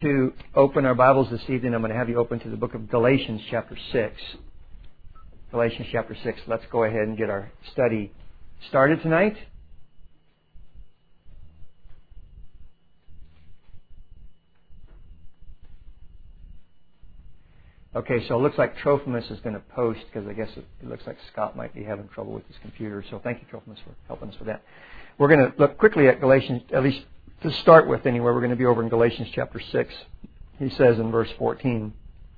To open our Bibles this evening, I'm going to have you open to the book of Galatians chapter 6. Galatians chapter 6. Let's go ahead and get our study started tonight. Okay, so it looks like Trophimus is going to post, because I guess it looks like Scott might be having trouble with his computer. So thank you, Trophimus, for helping us with that. We're going to look quickly at Galatians, at least to start with anyway. We're going to be over in Galatians chapter 6. He says in verse 14,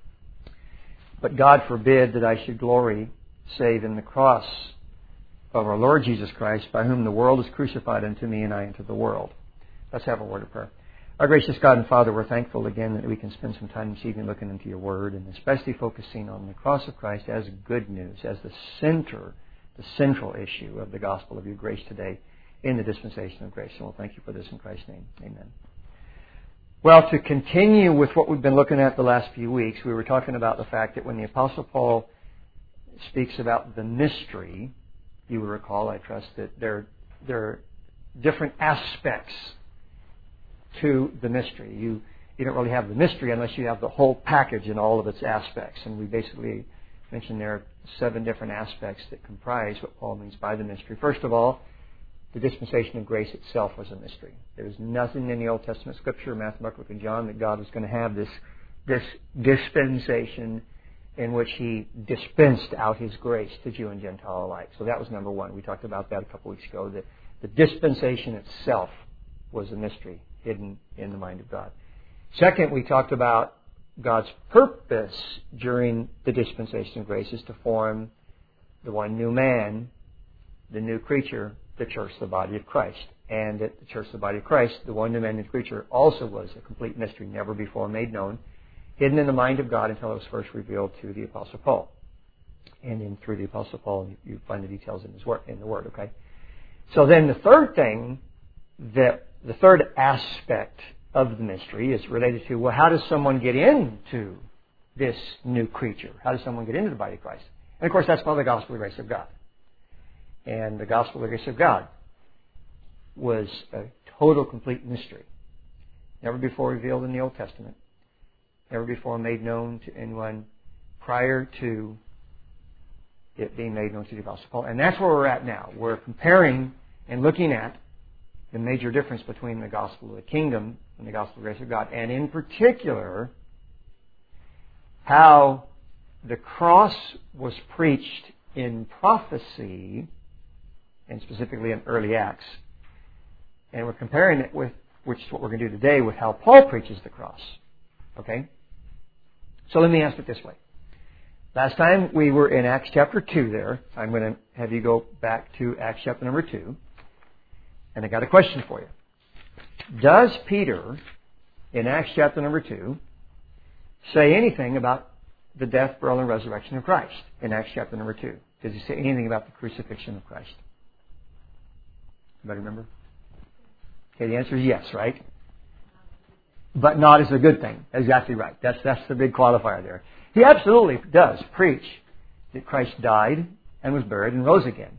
"But God forbid that I should glory save in the cross of our Lord Jesus Christ, by whom the world is crucified unto me and I unto the world." Let's have a word of prayer. Our gracious God and Father, we're thankful again that we can spend some time this evening looking into your Word, and especially focusing on the cross of Christ as good news, as the central issue of the gospel of your grace today in the dispensation of grace. And we'll thank you for this in Christ's name. Amen. Well, to continue with what we've been looking at the last few weeks, we were talking about the fact that when the Apostle Paul speaks about the mystery, you will recall, I trust, that there are different aspects to the mystery. You don't really have the mystery unless you have the whole package and all of its aspects. And we basically mentioned there are 7 different aspects that comprise what Paul means by the mystery. First of all, the dispensation of grace itself was a mystery. There was nothing in the Old Testament Scripture, Matthew, Mark, Luke, and John, that God was going to have this dispensation in which He dispensed out His grace to Jew and Gentile alike. So that was number one. We talked about that a couple weeks ago. That the dispensation itself was a mystery hidden in the mind of God. Second, we talked about God's purpose during the dispensation of grace is to form the one new man, the new creature, the church, the body of Christ. And at the church, the body of Christ, the one new man, new creature also was a complete mystery, never before made known, hidden in the mind of God until it was first revealed to the Apostle Paul. And then through the Apostle Paul, you find the details in his work, in the Word. Okay. So then the third thing, the third aspect of the mystery is related to, well, how does someone get into this new creature? How does someone get into the body of Christ? And of course, that's called the gospel of the grace of God. And the gospel of the grace of God was a total, complete mystery. Never before revealed in the Old Testament. Never before made known to anyone prior to it being made known to the Apostle Paul. And that's where we're at now. We're comparing and looking at the major difference between the gospel of the kingdom and the gospel of the grace of God. And in particular, how the cross was preached in prophecy, and specifically in early Acts. And we're comparing it with, which is what we're going to do today, with how Paul preaches the cross. Okay? So let me ask it this way. Last time we were in Acts chapter 2 there. I'm going to have you go back to Acts chapter number 2. And I got a question for you. Does Peter, in Acts chapter number 2, say anything about the death, burial, and resurrection of Christ in Acts chapter number 2? Does he say anything about the crucifixion of Christ? Anybody remember? Okay, the answer is yes, right? But not as a good thing. Exactly right. That's the big qualifier there. He absolutely does preach that Christ died and was buried and rose again.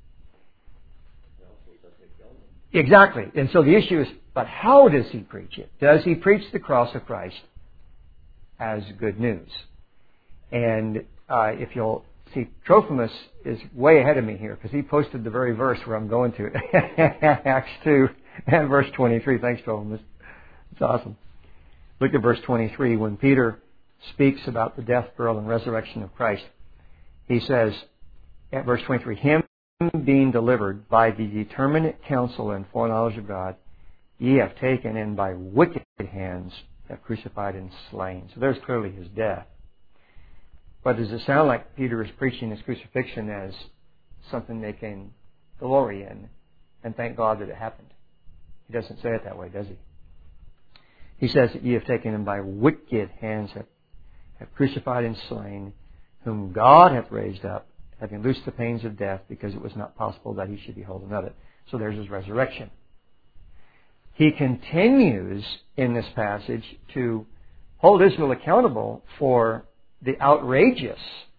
Exactly. And so the issue is, but how does he preach it? Does he preach the cross of Christ as good news? And if you'll see, Trophimus is way ahead of me here, because he posted the very verse where I'm going to. Acts 2 and verse 23. Thanks, Trophimus. It's awesome. Look at verse 23. When Peter speaks about the death, burial, and resurrection of Christ, he says, at verse 23, "Him being delivered by the determinate counsel and foreknowledge of God, ye have taken, and by wicked hands have crucified and slain." So there's clearly his death. But does it sound like Peter is preaching his crucifixion as something they can glory in and thank God that it happened? He doesn't say it that way, does he? He says that ye have taken, and by wicked hands have crucified and slain, whom God hath raised up, having loosed the pains of death, because it was not possible that he should be holden of it. So there's his resurrection. He continues in this passage to hold Israel accountable for the outrageous,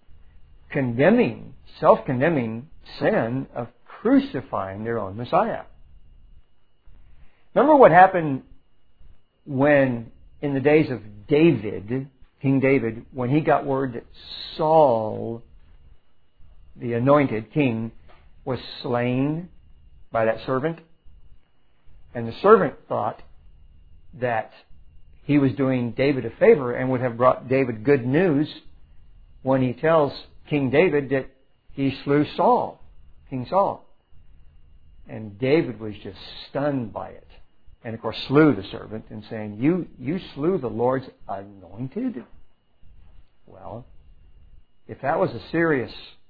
self-condemning sin of crucifying their own Messiah. Remember what happened when in the days of David, King David, when he got word that Saul, the anointed king, was slain by that servant, and the servant thought that he was doing David a favor and would have brought David good news when he tells King David that he slew Saul, King Saul. And David was just stunned by it. And of course slew the servant and saying, You slew the Lord's anointed? Well, if that was a serious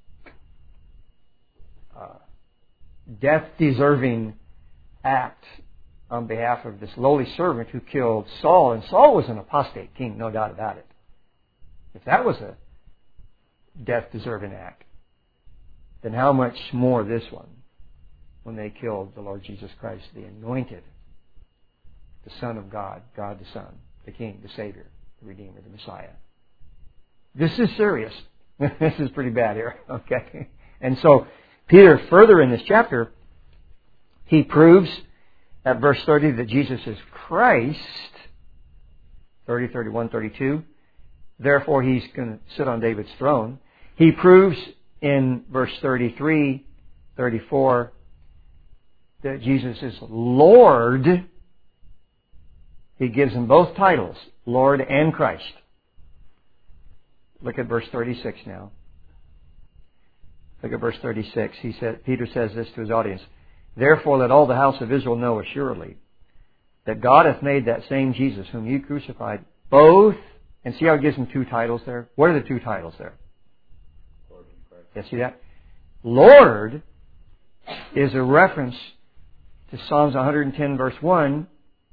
death-deserving act on behalf of this lowly servant who killed Saul, and Saul was an apostate king, no doubt about it. If that was a death-deserving act, then how much more this one, when they killed the Lord Jesus Christ, the anointed, the Son of God, God the Son, the King, the Savior, the Redeemer, the Messiah. This is serious. This is pretty bad here, okay? And so, Peter, further in this chapter, he proves at verse 30 that Jesus is Christ, 30, 31, 32. Therefore, he's going to sit on David's throne. He proves in verse 33, 34, that Jesus is Lord. He gives him both titles, Lord and Christ. Look at verse 36 now. Look at verse 36. Peter says this to his audience. Therefore let all the house of Israel know assuredly that God hath made that same Jesus whom you crucified both. And see how he gives him two titles there? What are the two titles there? Lord and Christ. Yeah, see that? Lord is a reference to Psalms 110 verse 1,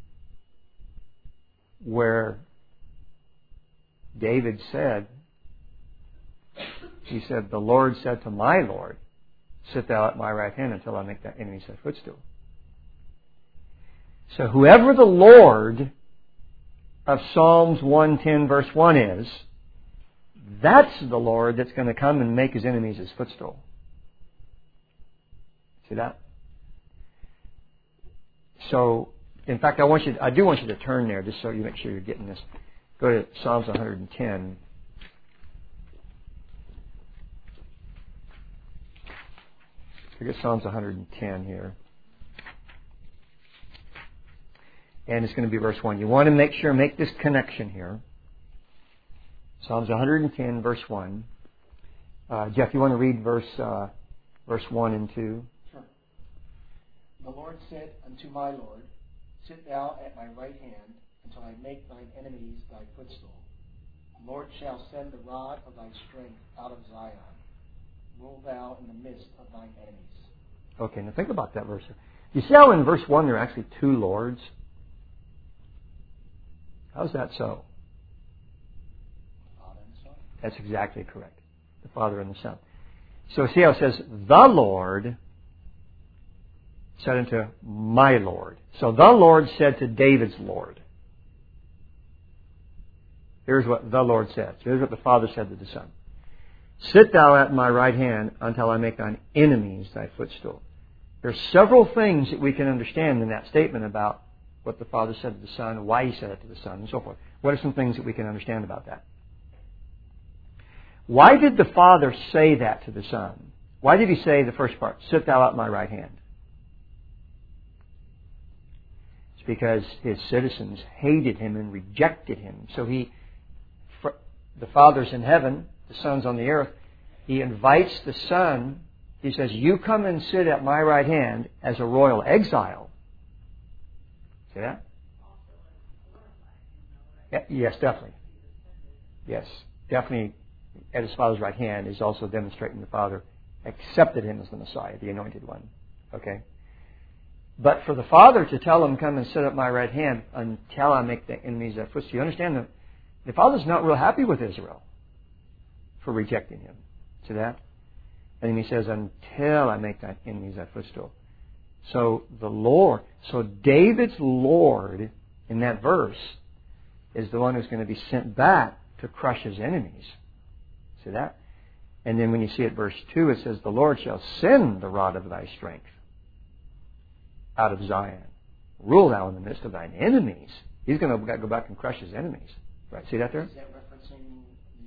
where David said, he said, the Lord said to my Lord, sit thou at my right hand until I make thy enemies thy footstool. So whoever the Lord of Psalms 110 verse 1 is, that's the Lord that's going to come and make his enemies his footstool. See that? So, in fact, I do want you to turn there just so you make sure you're getting this. Go to Psalms 110. Look at Psalms 110 here. And it's going to be verse 1. You want to make this connection here. Psalms 110, verse 1. Jeff, you want to read verse 1 and 2? Sure. The Lord said unto my Lord, sit thou at my right hand until I make thine enemies thy footstool. The Lord shall send the rod of thy strength out of Zion. Rule thou in the midst of thine enemies. Okay, now think about that verse. You see how in verse 1 there are actually two Lords? How's that so? The Father and the Son. That's exactly correct. The Father and the Son. So see how it says, the Lord said unto my Lord. So the Lord said to David's Lord. Here's what the Lord said. Here's what the Father said to the Son. Sit thou at my right hand until I make thine enemies thy footstool. There are several things that we can understand in that statement about what the Father said to the Son, why He said it to the Son, and so forth. What are some things that we can understand about that? Why did the Father say that to the Son? Why did He say the first part, sit thou at my right hand? It's because His citizens hated Him and rejected Him. So the Father's in heaven, the Son's on the earth. He invites the Son. He says, you come and sit at my right hand as a royal exile. See that? Yes, definitely. Yes, definitely at His Father's right hand is also demonstrating the Father accepted Him as the Messiah, the Anointed One. Okay? But for the Father to tell Him, come and sit at my right hand until I make the enemies thy footstool. You understand that the Father's not real happy with Israel for rejecting Him. See that? And then He says, until I make thy enemies thy footstool. So the Lord, so David's Lord in that verse is the one who's going to be sent back to crush his enemies. See that? And then when you see it verse 2, it says, the Lord shall send the rod of thy strength out of Zion. Rule thou in the midst of thine enemies. He's going to go back and crush his enemies. Right? See that there? Is that referencing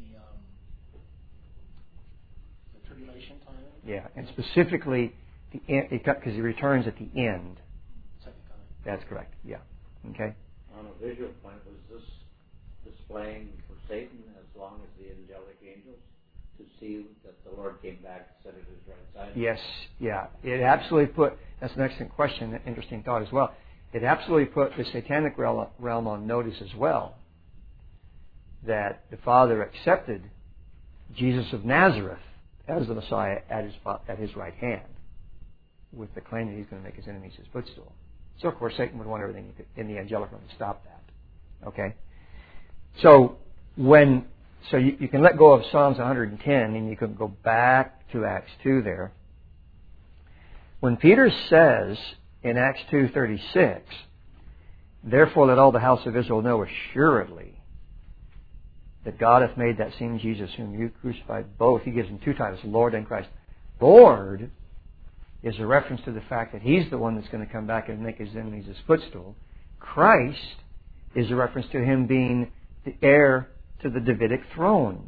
the tribulation time? Yeah, and specifically because he returns at the end. Second coming. That's correct. Yeah. Okay. On a visual point, was this displaying for Satan as long as the angelic angels to see that the Lord came back and set at his right side? Yes. Yeah. It absolutely put. That's an excellent question. An interesting thought as well. It absolutely put the satanic realm on notice as well. That the Father accepted Jesus of Nazareth as the Messiah at his right hand, with the claim that he's going to make his enemies his footstool. So, of course, Satan would want everything in the angelic realm to stop that. Okay? So, you can let go of Psalms 110 and you can go back to Acts 2 there. When Peter says in Acts 2:36, therefore let all the house of Israel know assuredly that God hath made that same Jesus whom you crucified both. He gives him two titles, Lord and Christ. Lord is a reference to the fact that he's the one that's going to come back and make his enemies his footstool. Christ is a reference to him being the heir to the Davidic throne.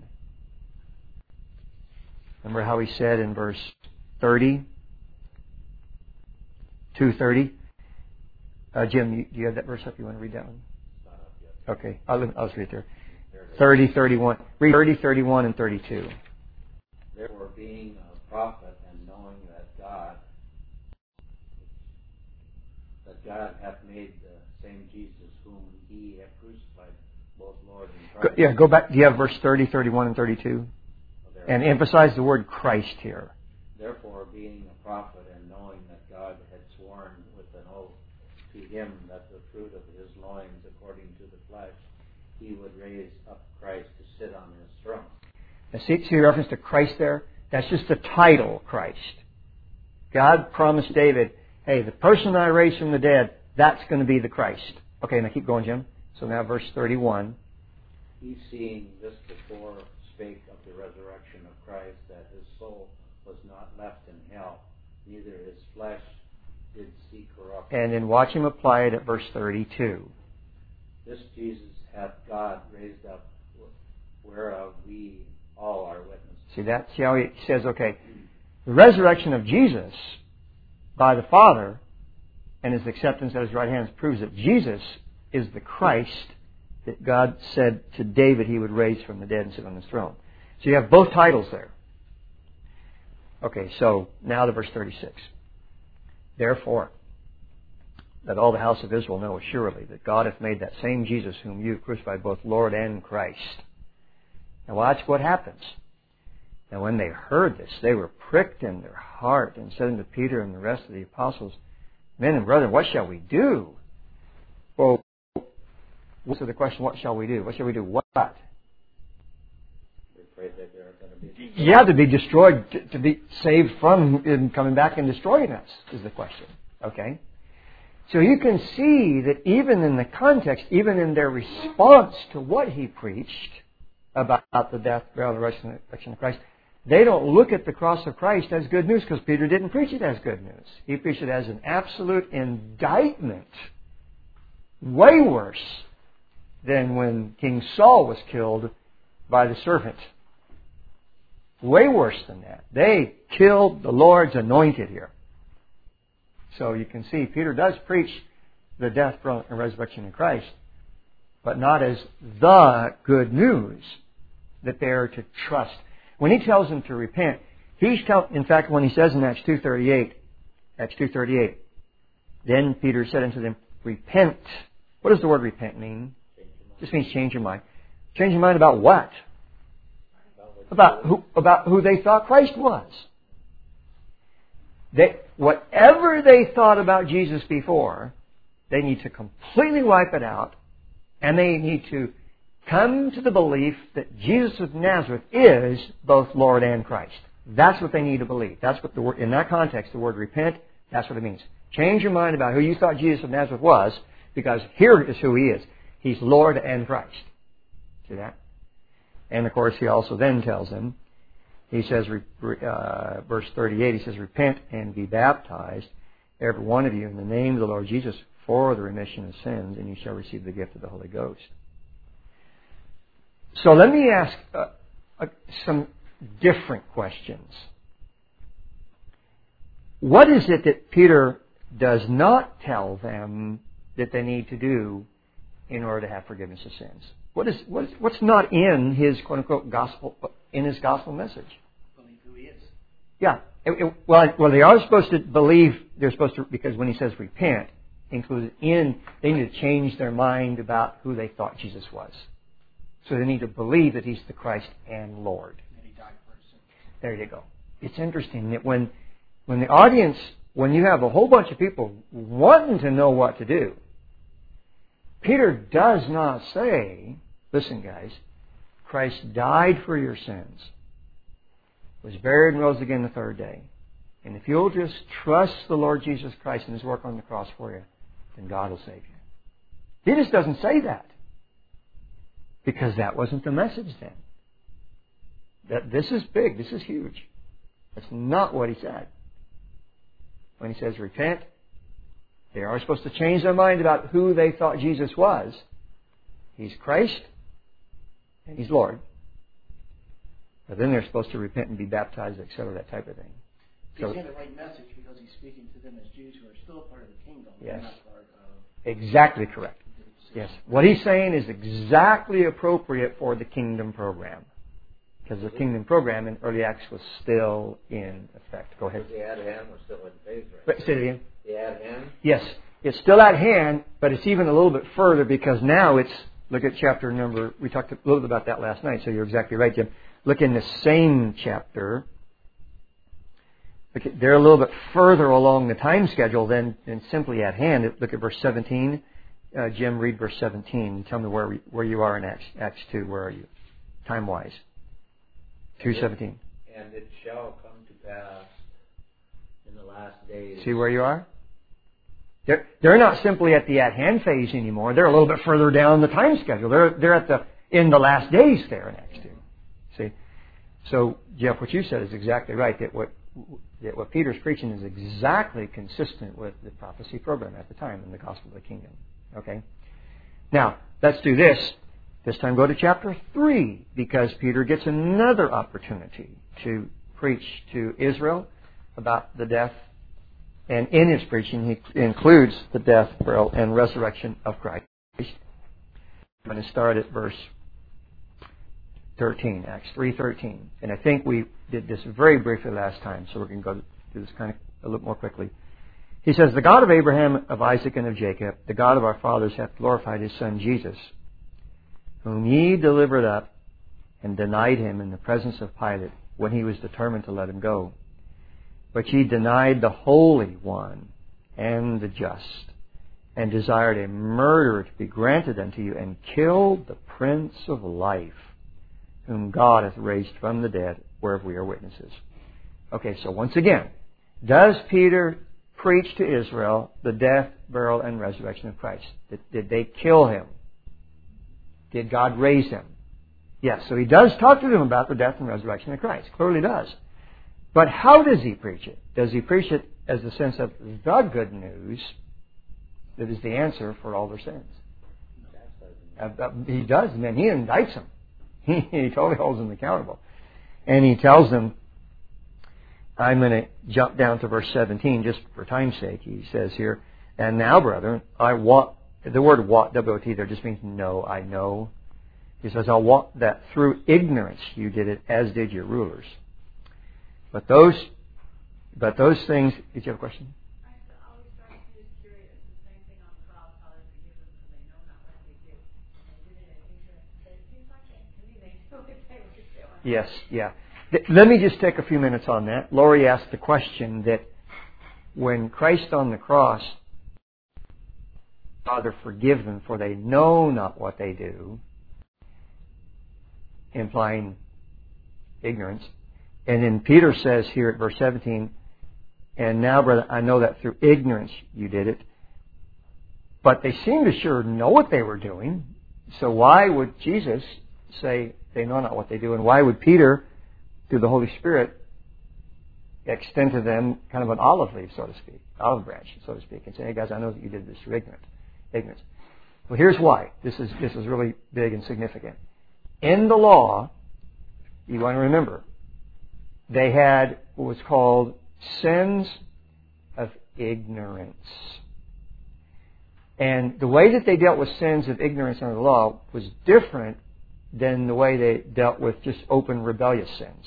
Remember how he said in verse 30, 2:30? Jim, do you have that verse up? You want to read that one? Not up yet. Okay, I'll just read it there. 30, 31. Read 30, 31, and 32. Therefore, being a prophet and knowing that God hath made the same Jesus whom he hath crucified, both Lord and Christ. Go back. Do you have verse 30, 31, and 32? And emphasize the word Christ here. Therefore, being a prophet and knowing that God had sworn with an oath to him that the fruit of his loins, according to the flesh, he would raise up Christ to sit on his throne. Now see the reference to Christ there? That's just the title, Christ. God promised David, hey, the person I raised from the dead, that's going to be the Christ. Okay, now keep going, Jim. So now verse 31. He, seeing this before, spake of the resurrection of Christ, that his soul was not left in hell, neither his flesh did see corruption. And then watch him apply it at verse 32. This Jesus hath God raised up, whereof we all are witnesses. See how he says, okay, the resurrection of Jesus by the Father and his acceptance at his right hand proves that Jesus is the Christ that God said to David he would raise from the dead and sit on his throne. So you have both titles there. Okay, so now to verse 36. Therefore, that all the house of Israel know assuredly that God hath made that same Jesus whom you crucified both Lord and Christ. Now watch what happens. Now when they heard this, they were pricked in their heart and said unto Peter and the rest of the apostles, Men and brethren, what shall we do? Well, what's the question, what shall we do? What shall we do? What? We're afraid that they're going to be destroyed. Yeah, to be destroyed, to be saved from him coming back and destroying us is the question. Okay? So you can see that even in the context, even in their response to what he preached about the death, burial, and resurrection of Christ, they don't look at the cross of Christ as good news because Peter didn't preach it as good news. He preached it as an absolute indictment. Way worse than when King Saul was killed by the serpent. Way worse than that. They killed the Lord's anointed here. So you can see Peter does preach the death, burial, and resurrection of Christ, but not as the good news that they are to trust. When he tells them to repent, in fact, when he says in Acts 2:38, then Peter said unto them, repent. What does the word repent mean? It just means change your mind. Change your mind about what? About who they thought Christ was. Whatever they thought about Jesus before, they need to completely wipe it out, and they need to come to the belief that Jesus of Nazareth is both Lord and Christ. That's what they need to believe. That's what the word, in that context, the word repent, that's what it means. Change your mind about who you thought Jesus of Nazareth was, because here is who he is. He's Lord and Christ. See that? And of course, he also then tells them, he says, verse 38, he says, repent and be baptized, every one of you, in the name of the Lord Jesus, for the remission of sins, and you shall receive the gift of the Holy Ghost. So let me ask some different questions. What is it that Peter does not tell them that they need to do in order to have forgiveness of sins? What's not in his quote unquote gospel, in his gospel message? Believe who he is. Yeah. Well, they are supposed to believe. They're supposed to, because when he says repent, included in, they need to change their mind about who they thought Jesus was. So they need to believe that He's the Christ and Lord. And He died for us. There you go. It's interesting that when the audience, when you have a whole bunch of people wanting to know what to do, Peter does not say, listen guys, Christ died for your sins, was buried and rose again the third day. And if you'll just trust the Lord Jesus Christ and His work on the cross for you, then God will save you. He just doesn't say that. Because that wasn't the message then. That this is big, this is huge. That's not what he said. When he says repent, they are supposed to change their mind about who they thought Jesus was. He's Christ and He's Lord. But then they're supposed to repent and be baptized, etc., that type of thing. He's saying the right message because he's speaking to them as Jews who are still part of the kingdom. Yes. They're not part of... Exactly correct. Yes. What he's saying is exactly appropriate for the kingdom program. Because the kingdom program in early Acts was still in effect. Go ahead. The at hand was still in phase, right? Say it again. The at hand? Yes. It's still at hand, but it's even a little bit further because now it's, look at chapter number, we talked a little bit about that last night, so you're exactly right, Jim. Look in the same chapter. They're a little bit further along the time schedule than simply at hand. Look at verse 17. Jim, read verse 17. Tell me where you are in Acts 2. Where are you, time-wise? 2:17. And it shall come to pass in the last days. See where you are? They're not simply at the at-hand phase anymore. They're a little bit further down the time schedule. They're at in the last days there in Acts 2. See? So, Jeff, what you said is exactly right. That what Peter's preaching is exactly consistent with the prophecy program at the time in the gospel of the kingdom. Okay? Now, let's do this. This time go to chapter 3, because Peter gets another opportunity to preach to Israel about the death. And in his preaching, he includes the death, burial, and resurrection of Christ. I'm going to start at verse 13, Acts 3:13. And I think we did this very briefly last time, so we're going to go do this kind of a little more quickly. He says, "The God of Abraham, of Isaac, and of Jacob, the God of our fathers, hath glorified His Son Jesus, whom ye delivered up and denied Him in the presence of Pilate when he was determined to let Him go. But ye denied the Holy One and the just, and desired a murderer to be granted unto you, and killed the Prince of Life, whom God hath raised from the dead, whereof we are witnesses." Okay, so once again, does Peter preach to Israel the death, burial, and resurrection of Christ? Did they kill Him? Did God raise Him? Yes, so he does talk to them about the death and resurrection of Christ. Clearly does. But how does he preach it? Does he preach it as the sense of the good news that is the answer for all their sins? He does, and then he indicts them. He totally holds them accountable. And he tells them, I'm going to jump down to verse 17 just for time's sake. He says here, "And now, brethren, I want," the word "want," W-O-T, there just means know, I know. He says, "I want that through ignorance you did it, as did your rulers. But those things," did you have a question? I always start to be curious. The same thing on the cross, how they forgive them because they know not what they do. And they did it in ignorance. It seems like that to me. They know what they were doing. Yes, yeah. Let me just take a few minutes on that. Lori asked the question that when Christ on the cross, "Father, forgive them, for they know not what they do," implying ignorance. And then Peter says here at verse 17, "And now, brother, I know that through ignorance you did it." But they seem to sure know what they were doing. So why would Jesus say they know not what they do? And why would Peter, through the Holy Spirit, extend to them kind of an olive leaf, so to speak? olive branch, so to speak, and say, hey guys, I know that you did this through ignorance. Well, here's why. This is really big and significant. In the law, you want to remember, they had what was called sins of ignorance. And the way that they dealt with sins of ignorance under the law was different than the way they dealt with just open rebellious sins.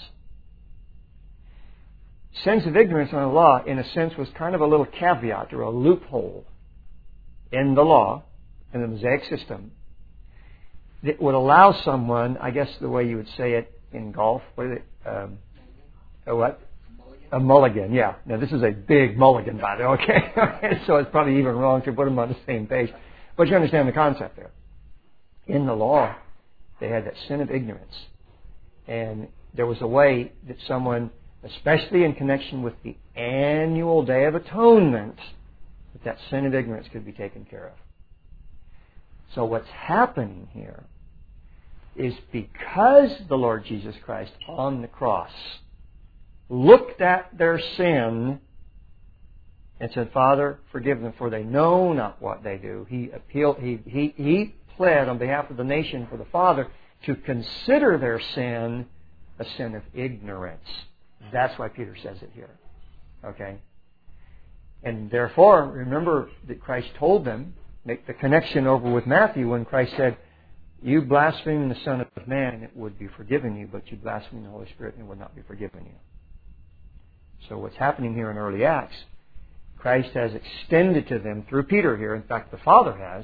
Sins of ignorance under the law, in a sense, was kind of a little caveat or a loophole in the law, in the Mosaic system, that would allow someone, I guess the way you would say it in golf, what is it? A what? A mulligan, yeah. Now this is a big mulligan, by the way, okay? So it's probably even wrong to put them on the same page. But you understand the concept there. In the law, they had that sin of ignorance. And there was a way that someone, especially in connection with the annual Day of Atonement, that sin of ignorance could be taken care of. So what's happening here is because the Lord Jesus Christ on the cross looked at their sin and said, Father, forgive them, for they know not what they do. He pled on behalf of the nation for the Father to consider their sin a sin of ignorance. That's why Peter says it here. Okay? And therefore, remember that Christ told them, make the connection over with Matthew when Christ said, you blaspheme the Son of Man and it would be forgiven you, but you blaspheme the Holy Spirit and it would not be forgiven you. So what's happening here in early Acts, Christ has extended to them through Peter here. In fact, the Father has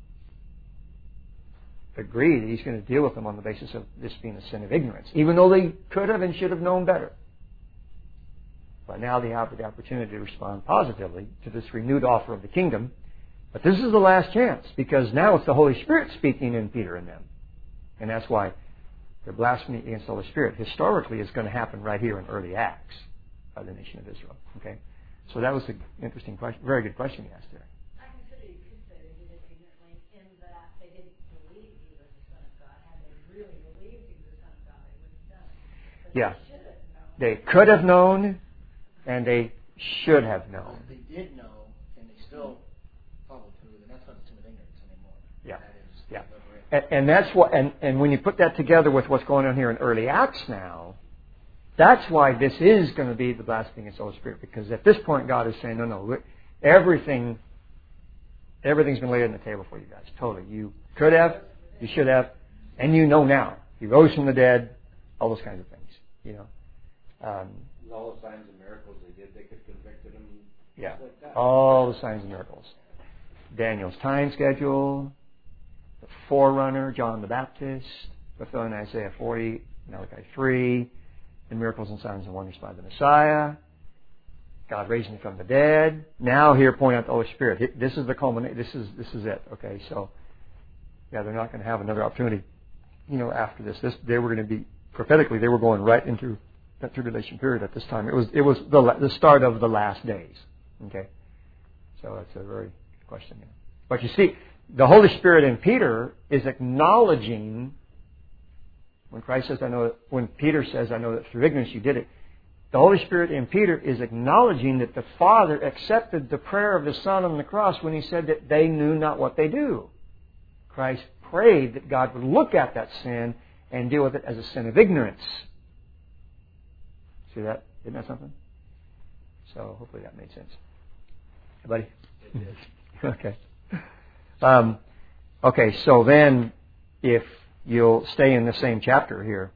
agreed that He's going to deal with them on the basis of this being a sin of ignorance, even though they could have and should have known better. But now they have the opportunity to respond positively to this renewed offer of the kingdom. But this is the last chance, because now it's the Holy Spirit speaking in Peter and them. And that's why the blasphemy against the Holy Spirit historically is going to happen right here in early Acts by the nation of Israel. Okay? So that was an interesting question, very good question you asked there. I consider you could say they did it ignorantly in that they didn't believe He was the Son of God. Had they really believed He was the Son of God, they wouldn't have done it. But yeah. they should have known. They could have known, and they should have known. They did know, and they still followed through, and that's not a sin of ignorance anymore. Yeah. That is Yeah. And that's what, and when you put that together with what's going on here in early Acts now, that's why this is going to be the blasphemy against the Holy Spirit, because at this point God is saying, no, everything's been laid on the table for you guys. Totally. You could have, you should have, and you know now. He rose from the dead, all those kinds of things. You know. All the signs and miracles they did, they could convict them. Yeah. Like that. All the signs and miracles. Daniel's time schedule, the forerunner, John the Baptist, fulfilling Isaiah 40, Malachi 3, the miracles and signs and wonders by the Messiah, God raising him from the dead. Now here, point out the Holy Spirit. This is the culmination. This is it. Okay, so yeah, they're not going to have another opportunity. You know, after this, they were going to be prophetically. They were going right into that tribulation period at this time. It was the start of the last days. Okay, so that's a very good question. But you see, the Holy Spirit in Peter is acknowledging. When Christ says, when Peter says, I know that through ignorance you did it, the Holy Spirit in Peter is acknowledging that the Father accepted the prayer of the Son on the cross when He said that they knew not what they do. Christ prayed that God would look at that sin and deal with it as a sin of ignorance. See that? Isn't that something? So hopefully that made sense. Everybody? It did. Okay. Okay, so then if you'll stay in the same chapter here.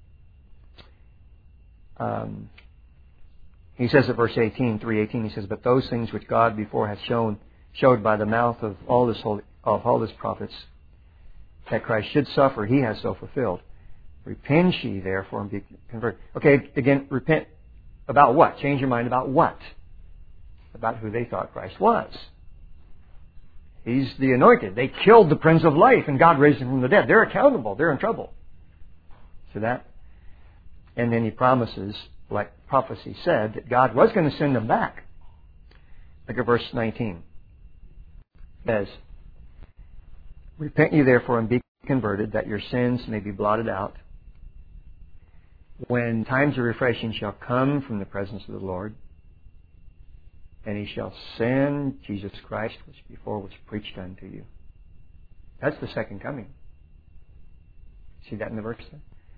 He says at verse 18, 3:18, he says, but those things which God before hath showed by the mouth of all his prophets, that Christ should suffer, He has so fulfilled. Repent ye therefore and be converted. Okay, again, repent about what? Change your mind about what? About who they thought Christ was. He's the anointed. They killed the Prince of Life and God raised Him from the dead. They're accountable. They're in trouble. See that? And then He promises, like prophecy said, that God was going to send them back. Look at verse 19. It says, repent ye therefore and be converted, that your sins may be blotted out, when times of refreshing shall come from the presence of the Lord. and He shall send Jesus Christ, which before was preached unto you. That's the second coming. See that in the verse there?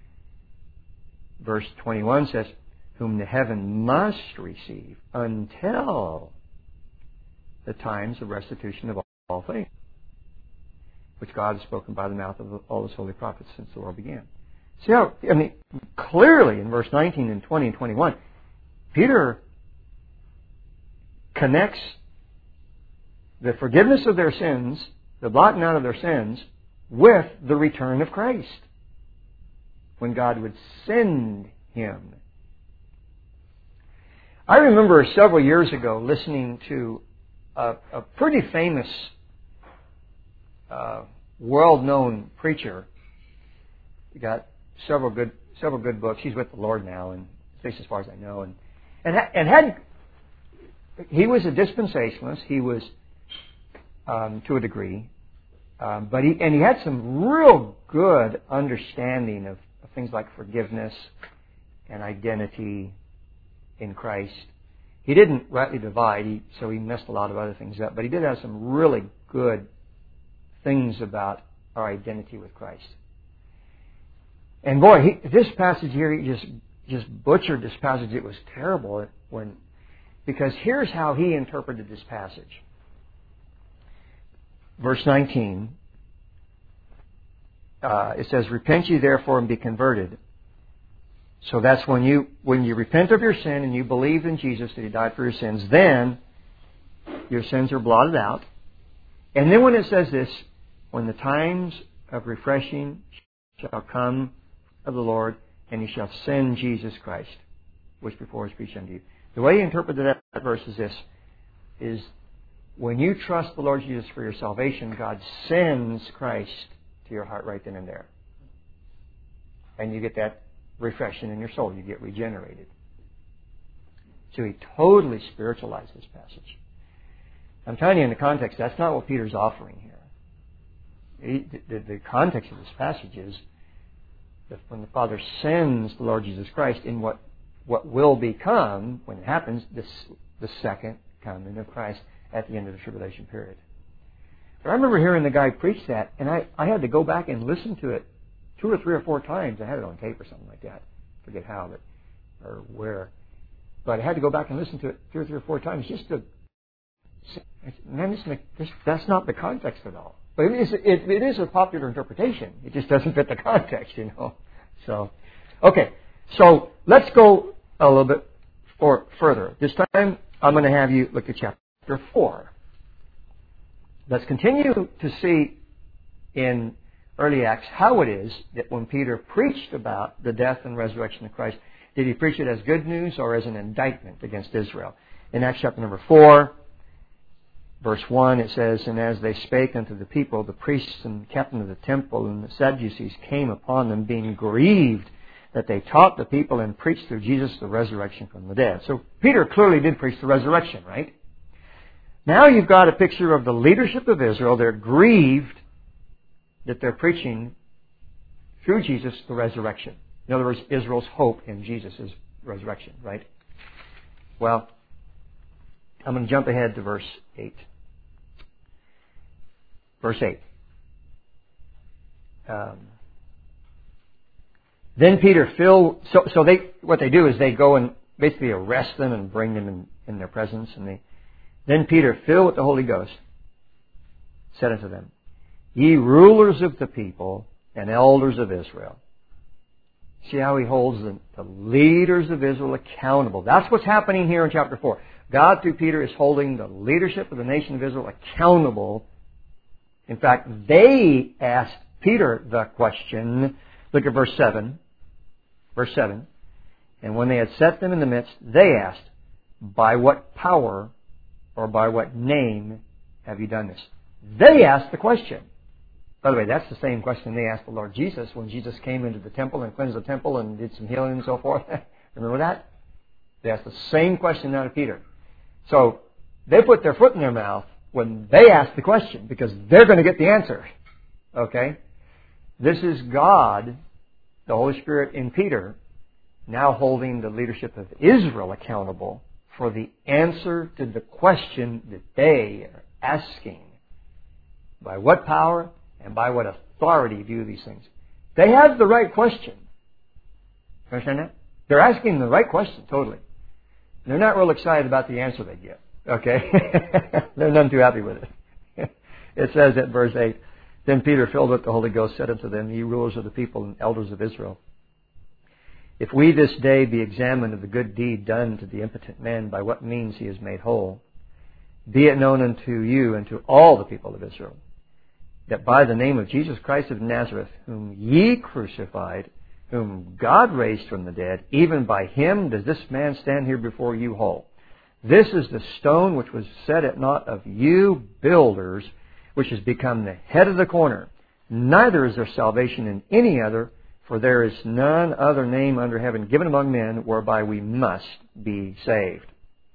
Verse 21 says, whom the heaven must receive until the times of restitution of all things, which God has spoken by the mouth of all His holy prophets since the world began. See how, clearly in verse 19 and 20 and 21, Peter connects the forgiveness of their sins, the blotting out of their sins, with the return of Christ, when God would send Him. I remember several years ago listening to a pretty famous world-known preacher. He got several good books. He's with the Lord now, and at least as far as I know. He was a dispensationalist. He was to a degree, but he had some real good understanding of things like forgiveness and identity in Christ. He didn't rightly divide, so he messed a lot of other things up. But he did have some really good things about our identity with Christ. And boy, this passage here, he just butchered this passage. It was terrible because here's how he interpreted this passage. Verse 19, it says, repent ye therefore and be converted. So that's when you repent of your sin and you believe in Jesus that He died for your sins, then your sins are blotted out. And then when it says this, when the times of refreshing shall come of the Lord, and He shall send Jesus Christ, which before was preached unto you. The way he interpreted that verse is this, is when you trust the Lord Jesus for your salvation, God sends Christ to your heart right then and there. And you get that refreshing in your soul. You get regenerated. So he totally spiritualized this passage. I'm telling you in the context, that's not what Peter's offering here. The context of this passage is that when the Father sends the Lord Jesus Christ in what will become, when it happens, the second coming of Christ at the end of the tribulation period. But I remember hearing the guy preach that, and I had to go back and listen to it 2 or 3 or 4 times. I had it on tape or something like that. I forget how, or where. But I had to go back and listen to it 2 or 3 or 4 times just to... Man, that's not the context at all. But it is a popular interpretation. It just doesn't fit the context, So, okay. So let's go a little bit further. This time I'm going to have you look at chapter 4. Let's continue to see in early Acts how it is that when Peter preached about the death and resurrection of Christ, did he preach it as good news or as an indictment against Israel? In Acts chapter number 4, verse 1, it says, and as they spake unto the people, the priests and captain of the temple and the Sadducees came upon them, being grieved that they taught the people and preached through Jesus the resurrection from the dead. So Peter clearly did preach the resurrection, right? Now you've got a picture of the leadership of Israel. They're grieved that they're preaching through Jesus the resurrection. In other words, Israel's hope in Jesus' resurrection, right? Well, I'm going to jump ahead to verse 8. Verse 8. Then Peter what they do is they go and basically arrest them and bring them in their presence. Then Peter, filled with the Holy Ghost, said unto them, ye rulers of the people and elders of Israel. See how he holds the leaders of Israel accountable. That's what's happening here in chapter 4. God, through Peter, is holding the leadership of the nation of Israel accountable. In fact, they asked Peter the question. Look at verse 7. Verse 7. And when they had set them in the midst, they asked, by what power or by what name have you done this? They asked the question. By the way, that's the same question they asked the Lord Jesus when Jesus came into the temple and cleansed the temple and did some healing and so forth. Remember that? They asked the same question now to Peter. So they put their foot in their mouth when they asked the question because they're going to get the answer. Okay? This is God, the Holy Spirit in Peter, now holding the leadership of Israel accountable for the answer to the question that they are asking. By what power and by what authority do these things? They have the right question. You understand that? They're asking the right question, totally. They're not real excited about the answer they get. Okay? They're none too happy with it. It says at verse 8, Then Peter, filled with the Holy Ghost, said unto them, Ye rulers of the people and elders of Israel, if we this day be examined of the good deed done to the impotent man, by what means he is made whole, be it known unto you and to all the people of Israel, that by the name of Jesus Christ of Nazareth, whom ye crucified, whom God raised from the dead, even by him does this man stand here before you whole. This is the stone which was set at naught of you builders, which has become the head of the corner. Neither is there salvation in any other, for there is none other name under heaven given among men whereby we must be saved.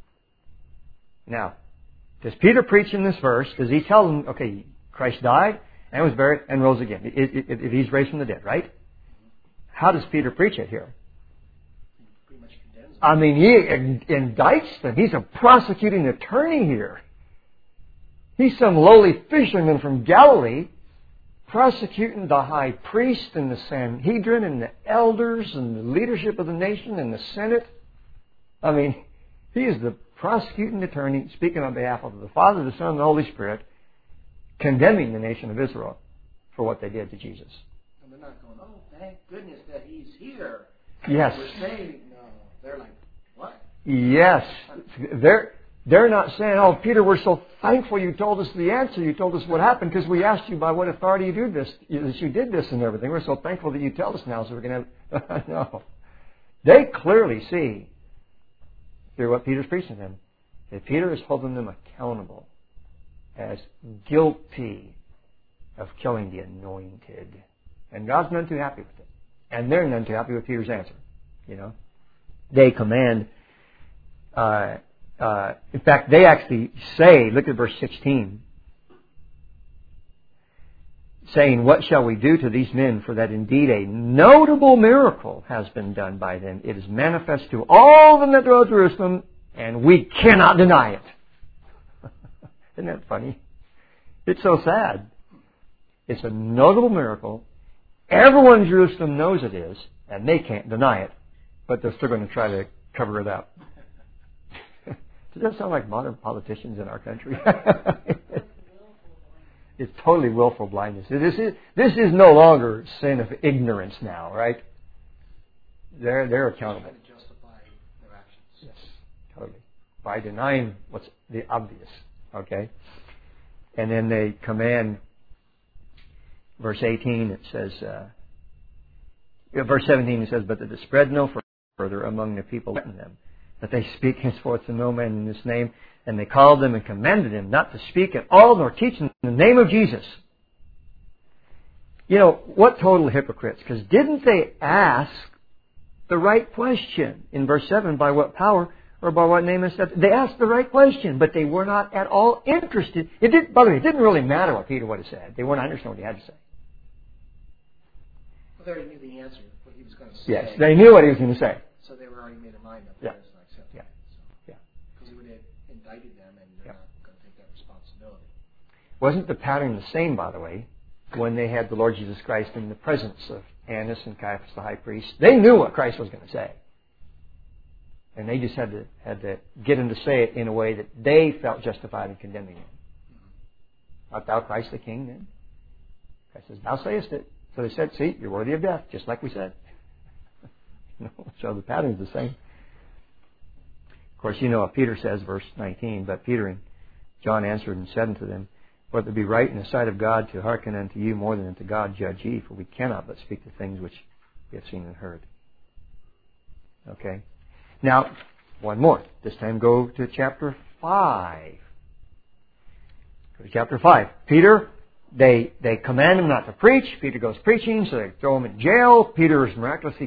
Now, does Peter preach in this verse? Does he tell them, okay, Christ died and was buried and rose again? If he's raised from the dead, right? How does Peter preach it here? Pretty much condemns them. I mean, he indicts them. He's a prosecuting attorney here. He's some lowly fisherman from Galilee prosecuting the high priest and the Sanhedrin and the elders and the leadership of the nation and the Senate. I mean, he is the prosecuting attorney speaking on behalf of the Father, the Son, and the Holy Spirit, condemning the nation of Israel for what they did to Jesus. And they're not going, oh, thank goodness that he's here. Yes. We're saved. No. They're like, what? Yes. They're not saying, oh, Peter, we're so thankful you told us the answer. You told us what happened because we asked you by what authority you did this, that you did this and everything. We're so thankful that you tell us now so we can have... No. They clearly see through what Peter's preaching to them that Peter is holding them accountable as guilty of killing the anointed. And God's none too happy with it. And they're none too happy with Peter's answer. You know? They command... in fact, they actually say, look at verse 16, saying, What shall we do to these men? For that indeed a notable miracle has been done by them. It is manifest to all them that dwell at Jerusalem, and we cannot deny it. Isn't that funny? It's so sad. It's a notable miracle. Everyone in Jerusalem knows it is, and they can't deny it. But they're still going to try to cover it up. Does that sound like modern politicians in our country? It's totally willful blindness. This is no longer sin of ignorance now, right? They're accountable. Trying to justify their actions. Yes, totally. By denying what's the obvious. Okay? And then they command, verse 18, it says, verse 17 it says, But that it spread no further among the people in them, that they speak henceforth to no man in this name. And they called them and commanded them not to speak at all nor teach in the name of Jesus. You know, what total hypocrites. Because didn't they ask the right question? In verse 7, by what power or by what name is that? They asked the right question, but they were not at all interested. By the way, it didn't really matter what Peter would have said. They weren't understanding what he had to say. Well, they already knew the answer, what he was going to say. Yes, they knew what he was going to say. So they were already made their mind up. Yeah. Yeah. Yeah. Because he would have indicted them and they're not going to take that responsibility. Wasn't the pattern the same, by the way, when they had the Lord Jesus Christ in the presence of Annas and Caiaphas the high priest? They knew what Christ was going to say. And they just had to get him to say it in a way that they felt justified in condemning him. Art thou Christ the King then? Christ says, Thou sayest it. So they said, see, you're worthy of death, just like we said. So the pattern is the same. Of course, you know what Peter says, verse 19, But Peter and John answered and said unto them, Whether it be right in the sight of God to hearken unto you more than unto God, judge ye, for we cannot but speak the things which we have seen and heard. Okay? Now, one more. This time go to chapter 5. Go to chapter 5. Peter, they command him not to preach. Peter goes preaching, so they throw him in jail. Peter is miraculously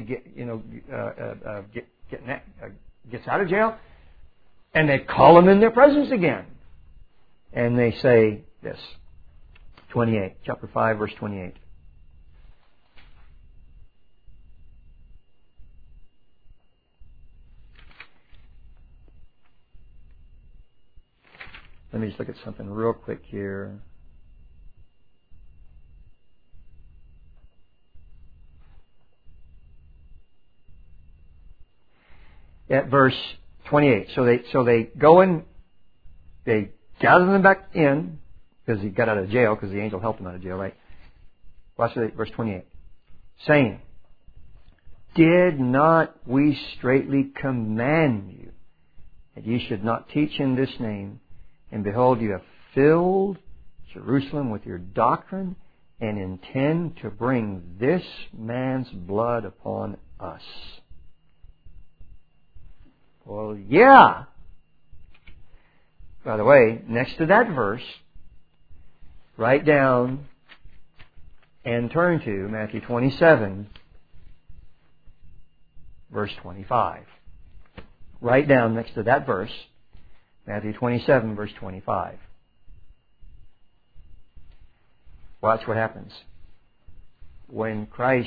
gets out of jail. And they call him in their presence again. And they say this. 28. Chapter 5, verse 28. Let me just look at something real quick here. At verse 28. So they go in, they gather them back in, because he got out of jail, because the angel helped him out of jail, right? Watch verse 28. Saying, did not we straitly command you that ye should not teach in this name? And behold, you have filled Jerusalem with your doctrine, and intend to bring this man's blood upon us. Well, yeah. By the way, next to that verse, write down and turn to Matthew 27, verse 25. Write down next to that verse, Matthew 27, verse 25. Watch what happens. When Christ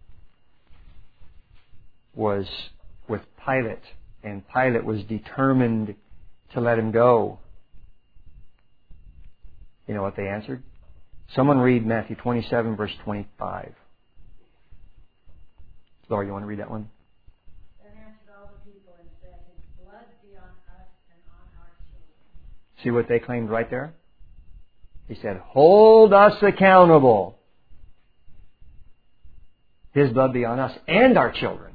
was with Pilate, and Pilate was determined to let him go, you know what they answered? Someone read Matthew 27, verse 25. Laura, you want to read that one? Then answered all the people and said, his blood be on us and on our children. See what they claimed right there? He said, hold us accountable. His blood be on us and our children.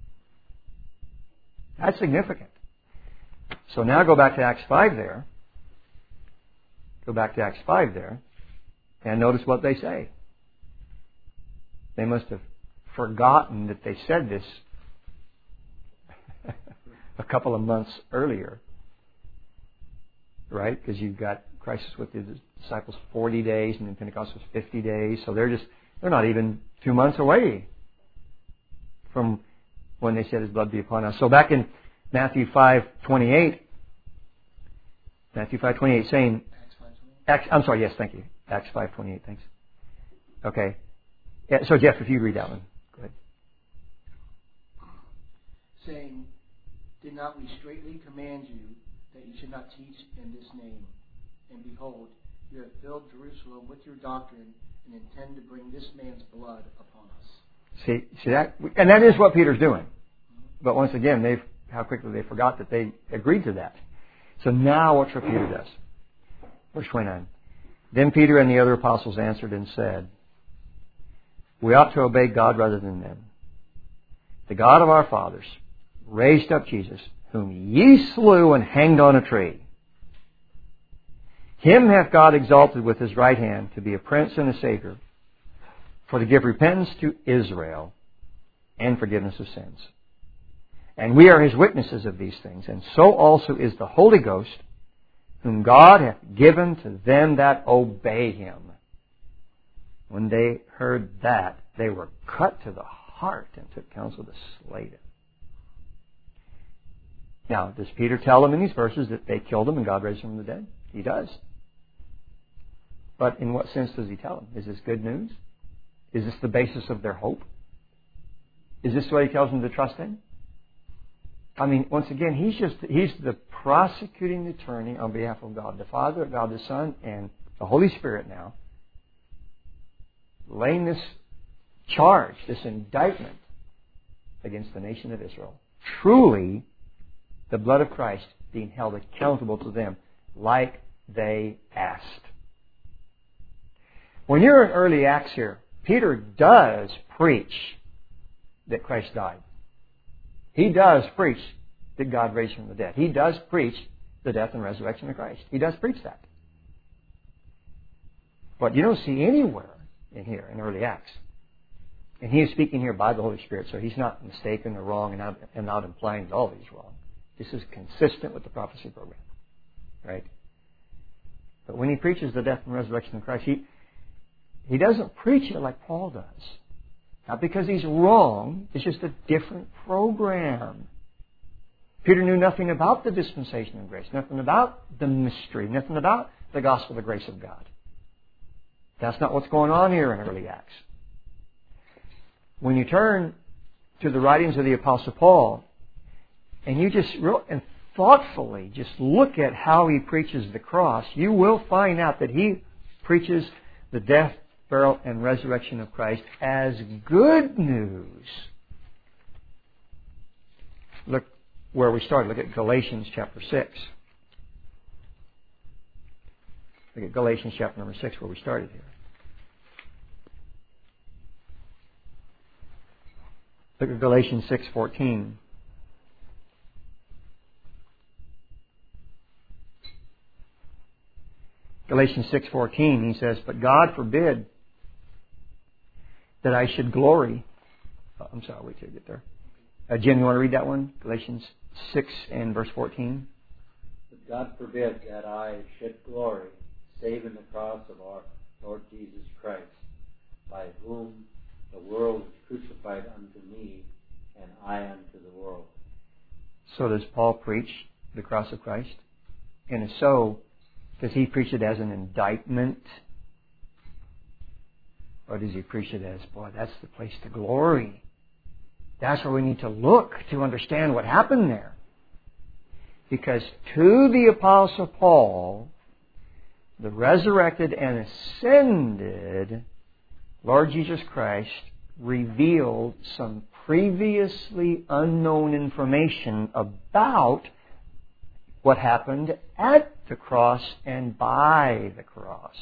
That's significant. So now go back to Acts 5 there. Go back to Acts 5 there. And notice what they say. They must have forgotten that they said this a couple of months earlier. Right? Because you've got Christ with his disciples 40 days, and then Pentecost was 50 days. So they're not even 2 months away from when they said his blood be upon us. So back in Matthew 5:28, saying, I'm sorry, yes, thank you. Acts 5:28, thanks. Okay. Yeah, so Jeff, if you read that one. Go ahead. Saying, did not we straitly command you that you should not teach in this name? And behold, you have filled Jerusalem with your doctrine, and intend to bring this man's blood upon us. See that? And that is what Peter's doing. But once again, how quickly they forgot that they agreed to that. So now watch what Peter does. Verse 29. Then Peter and the other apostles answered and said, we ought to obey God rather than men. The God of our fathers raised up Jesus, whom ye slew and hanged on a tree. Him hath God exalted with his right hand to be a prince and a savior, for to give repentance to Israel and forgiveness of sins. And we are his witnesses of these things, and so also is the Holy Ghost, whom God hath given to them that obey him. When they heard that, they were cut to the heart and took counsel to slay him. Now, does Peter tell them in these verses that they killed him and God raised him from the dead? He does. But in what sense does he tell them? Is this good news? Is this the basis of their hope? Is this what he tells them to trust in? I mean, once again, he's the prosecuting attorney on behalf of God the Father, God the Son, and the Holy Spirit now, laying this charge, this indictment against the nation of Israel. Truly, the blood of Christ being held accountable to them like they asked. When you're in early Acts here, Peter does preach that Christ died. He does preach that God raised him from the dead. He does preach the death and resurrection of Christ. He does preach that. But you don't see anywhere in here, in early Acts. And he is speaking here by the Holy Spirit, so he's not mistaken or wrong and not implying that all he's wrong. This is consistent with the prophecy program. Right? But when he preaches the death and resurrection of Christ, he doesn't preach it like Paul does. Not because he's wrong, it's just a different program. Peter knew nothing about the dispensation of grace, nothing about the mystery, nothing about the gospel of the grace of God. That's not what's going on here in early Acts. When you turn to the writings of the Apostle Paul, and you just and thoughtfully just look at how he preaches the cross, you will find out that he preaches the death, burial, and resurrection of Christ as good news. Look where we started. Look at Galatians chapter 6. Look at Galatians chapter number 6 where we started here. Look at Galatians 6:14. Galatians 6:14, he says, "But God forbid that I should glory." I'm sorry, wait till you get there. Jim, you want to read that one? Galatians 6 and verse 14. "But God forbid that I should glory, save in the cross of our Lord Jesus Christ, by whom the world is crucified unto me, and I unto the world." So does Paul preach the cross of Christ? And if so, does he preach it as an indictment? Or does he preach it as, boy, that's the place to glory? That's where we need to look to understand what happened there. Because to the Apostle Paul, the resurrected and ascended Lord Jesus Christ revealed some previously unknown information about what happened at the cross and by the cross.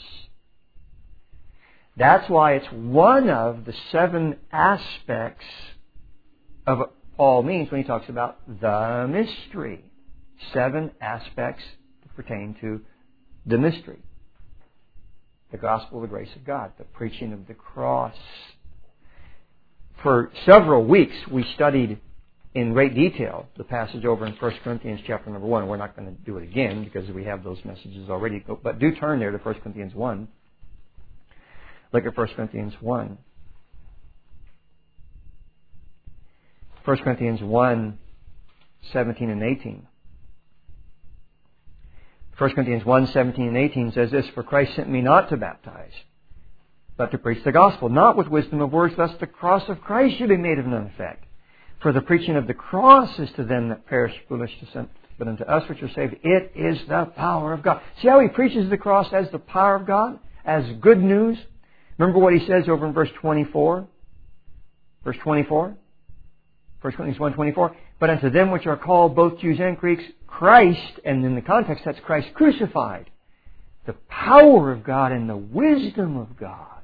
That's why it's one of the 7 aspects of what Paul means when he talks about the mystery. 7 aspects that pertain to the mystery. The gospel of the grace of God, the preaching of the cross. For several weeks we studied in great detail the passage over in 1 Corinthians chapter number 1. We're not going to do it again because we have those messages already. But do turn there to 1 Corinthians 1. Look at 1 Corinthians 1. 1 Corinthians 1, 17 and 18. 1 Corinthians 1, 17 and 18 says this, "For Christ sent me not to baptize, but to preach the gospel, not with wisdom of words, lest the cross of Christ should be made of none effect. For the preaching of the cross is to them that perish foolishness, but unto us which are saved, it is the power of God." See how he preaches the cross as the power of God, as good news? Remember what he says over in verse 24? Verse 24? 1 Corinthians 1:24. "But unto them which are called, both Jews and Greeks, Christ," and in the context that's Christ crucified, "the power of God and the wisdom of God."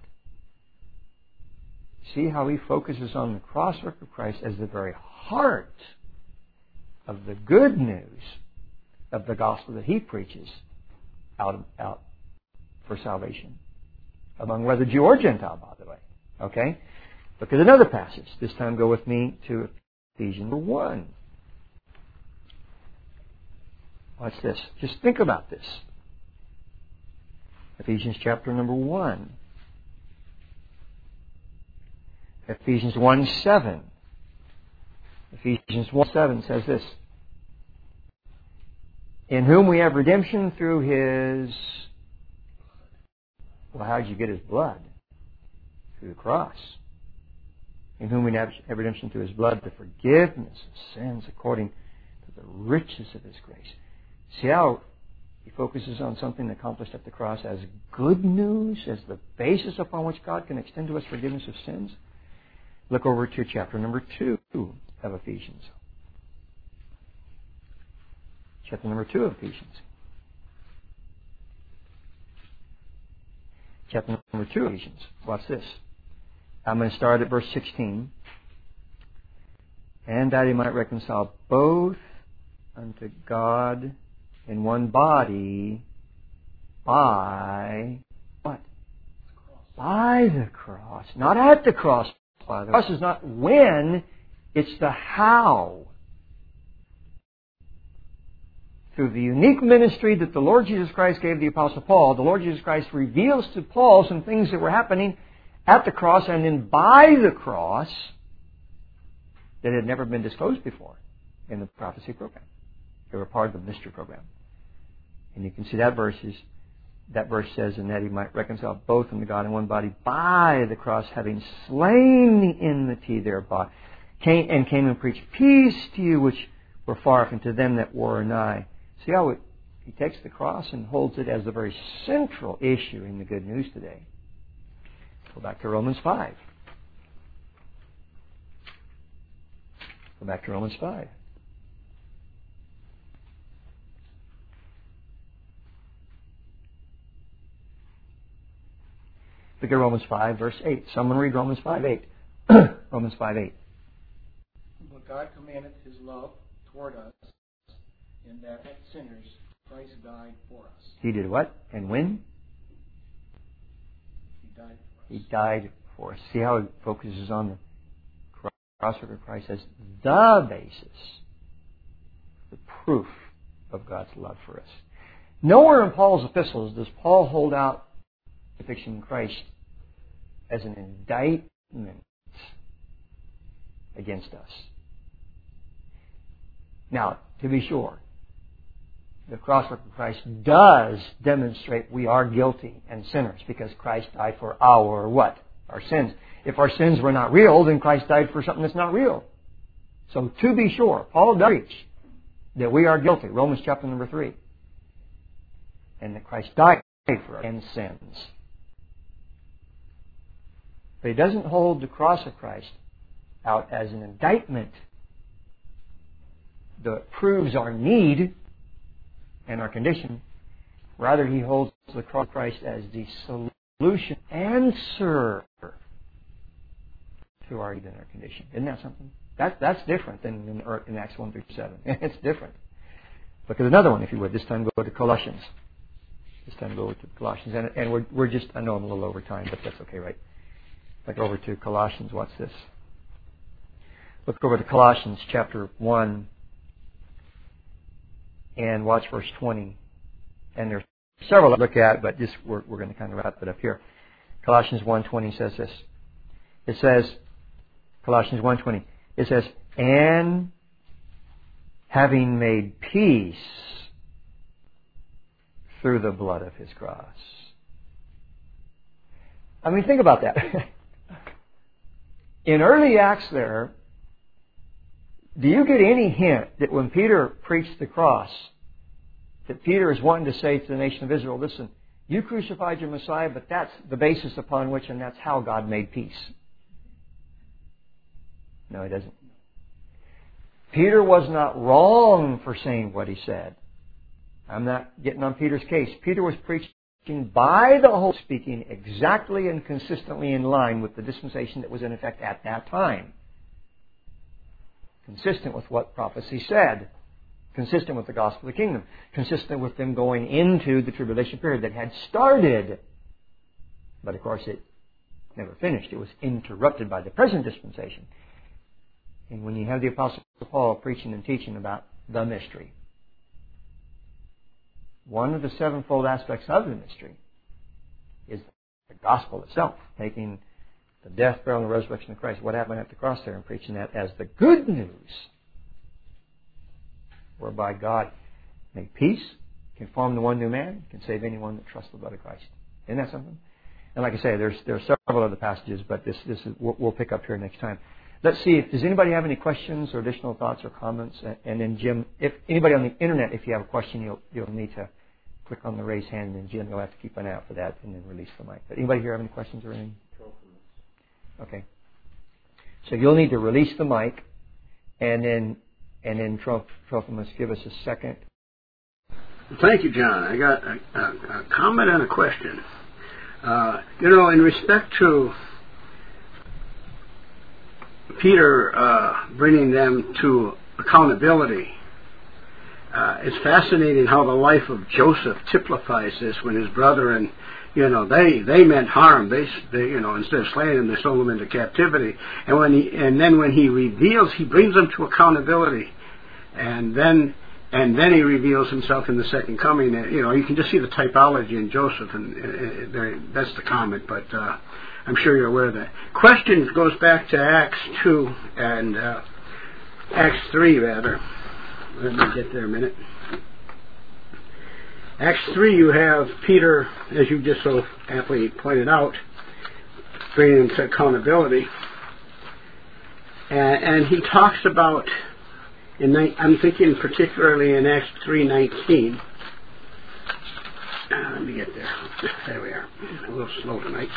See how he focuses on the cross work of Christ as the very heart of the good news of the gospel that he preaches out for salvation. Among whether Jew or Gentile, by the way. Okay? Look at another passage. This time go with me to Ephesians 1. Watch this. Just think about this. Ephesians chapter number 1. Ephesians 1:7. Ephesians 1:7 says this, "In whom we have redemption through His..." Well, how did you get His blood? Through the cross. "In whom we have redemption through His blood, the forgiveness of sins according to the riches of His grace." See how he focuses on something accomplished at the cross as good news, as the basis upon which God can extend to us forgiveness of sins? Look over to chapter number 2 of Ephesians. Chapter number 2 of Ephesians. Chapter number 2 of Ephesians. Watch this. I'm going to start at verse 16. "And that He might reconcile both unto God in one body by..." What? By the cross. Not at the cross. By the cross is not when, it's the how. Through the unique ministry that the Lord Jesus Christ gave the Apostle Paul, the Lord Jesus Christ reveals to Paul some things that were happening at the cross and then by the cross that had never been disclosed before in the prophecy program. They were part of the mystery program. And you can see that verse says, "And that He might reconcile both unto God in one body by the cross, having slain the enmity thereby, came and preached peace to you which were far off, and to them that were nigh. See how he takes the cross and holds it as the very central issue in the good news today. Go back to Romans 5. Go back to Romans 5. Look at Romans 5, verse 8. Someone read Romans 5, 8. Romans 5, 8. But God commandeth His love toward us, in that as sinners Christ died for us. He did what? And when? He died for us. He died for us. See how it focuses on the cross work of Christ as the basis, the proof of God's love for us. Nowhere in Paul's epistles does Paul hold out depiction of Christ as an indictment against us. Now, to be sure, the cross work of Christ does demonstrate we are guilty and sinners because Christ died for our what? Our sins. If our sins were not real, then Christ died for something that's not real. So to be sure, Paul does preach that we are guilty. Romans chapter number 3. And that Christ died for our sins. But he doesn't hold the cross of Christ out as an indictment that proves our need and our condition. Rather, he holds the cross of Christ as the solution, answer to our need and our condition. Isn't that something? That's different than in Acts 1 through 7. It's different. Look at another one, if you would. This time go to Colossians. And we're just, I know I'm a little over time, but that's okay, right? Look over to Colossians. Watch this. Look over to Colossians chapter 1 and watch verse 20. And there's several to look at, but just we're going to kind of wrap it up here. Colossians 1:20 says this. It says, Colossians 1:20, it says, and having made peace through the blood of His cross. I mean, think about that. In early Acts there, do you get any hint that when Peter preached the cross, that Peter is wanting to say to the nation of Israel, listen, you crucified your Messiah, but that's the basis upon which, and that's how God made peace. No, he doesn't. Peter was not wrong for saying what he said. I'm not getting on Peter's case. Peter was preaching by the Holy Spirit, speaking exactly and consistently in line with the dispensation that was in effect at that time. Consistent with what prophecy said. Consistent with the gospel of the kingdom. Consistent with them going into the tribulation period that had started. But of course it never finished. It was interrupted by the present dispensation. And when you have the Apostle Paul preaching and teaching about the mystery, one of the sevenfold aspects of the mystery is the gospel itself, taking the death, burial, and the resurrection of Christ. What happened at the cross there, and preaching that as the good news, whereby God made peace, can form the one new man, can save anyone that trusts the blood of Christ. Isn't that something? And like I say, there are several other passages, but this is we'll pick up here next time. Let's see, does anybody have any questions or additional thoughts or comments? And then Jim, if anybody on the internet, if you have a question, you'll need to click on the raise hand, and Jim, you'll have to keep an eye out for that and then release the mic. But anybody here have any questions or anything? Okay. So you'll need to release the mic, and then Trophimus, give us a second. Thank you, John. I got a comment and a question. In respect to Peter bringing them to accountability, it's fascinating how the life of Joseph typifies this. When his brethren, they meant harm. They instead of slaying him, they sold him into captivity. And then when he reveals, he brings them to accountability, and then he reveals himself in the second coming. You can just see the typology in Joseph, and that's the comment. But I'm sure you're aware of that. Question goes back to Acts 2 and Acts 3 rather. Let me get there a minute. Acts 3, you have Peter, as you just so aptly pointed out, bringing him to accountability. And he talks about I'm thinking particularly in Acts 3:19. Let me get there. There we are. A little slow tonight.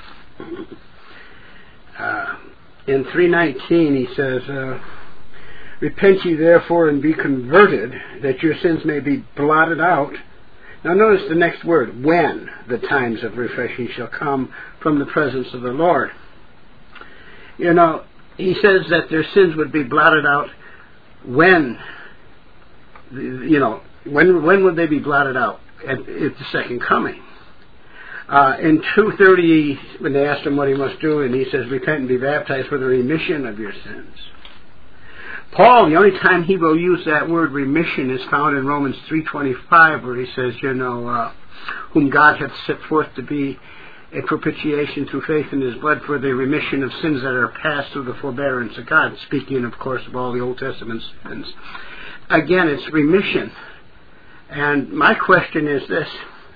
In 3:19 he says, repent ye therefore and be converted, that your sins may be blotted out. Now notice the next word, when the times of refreshing shall come from the presence of the Lord. You know, he says that their sins would be blotted out when, you know, when would they be blotted out? At the second coming. In 2:30, when they asked him what he must do, and he says, repent and be baptized for the remission of your sins. Paul, the only time he will use that word remission is found in Romans 3:25, where he says, you know, whom God hath set forth to be a propitiation through faith in his blood for the remission of sins that are past through the forbearance of God, speaking, of course, of all the Old Testament sins. Again, it's remission. And my question is this.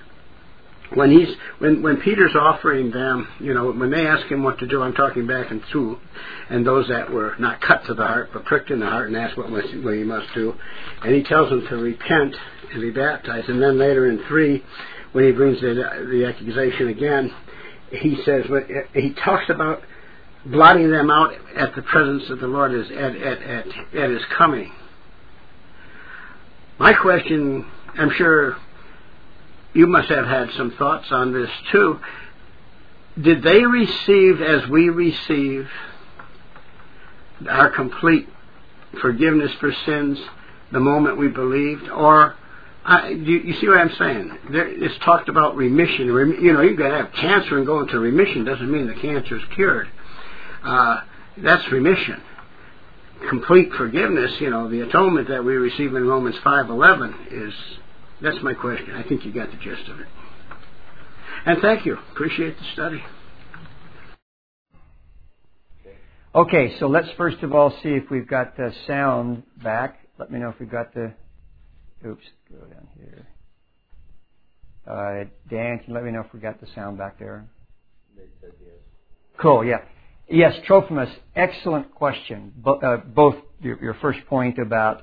When Peter's offering them, you know, when they ask him what to do, I'm talking back in 2, and those that were not cut to the heart, but pricked in the heart and asked what he must do, and he tells them to repent and be baptized. And then later in 3, when he brings the accusation again, he says, he talks about blotting them out at the presence of the Lord at his coming. My question, I'm sure you must have had some thoughts on this too. Did they receive, as we receive, our complete forgiveness for sins the moment we believed? Or, you see what I'm saying? It's talked about remission. You know, you've got to have cancer and go into remission. Doesn't mean the cancer is cured. That's remission. Complete forgiveness, you know, the atonement that we receive in Romans 5:11 is... That's my question. I think you got the gist of it. And thank you. Appreciate the study. Okay, so let's first of all see if we've got the sound back. Let me know if we've got the... Oops, go down here. Dan, can you let me know if we got the sound back there? They said yes. Cool, yeah. Yes, Trophimus, excellent question. Both your first point about...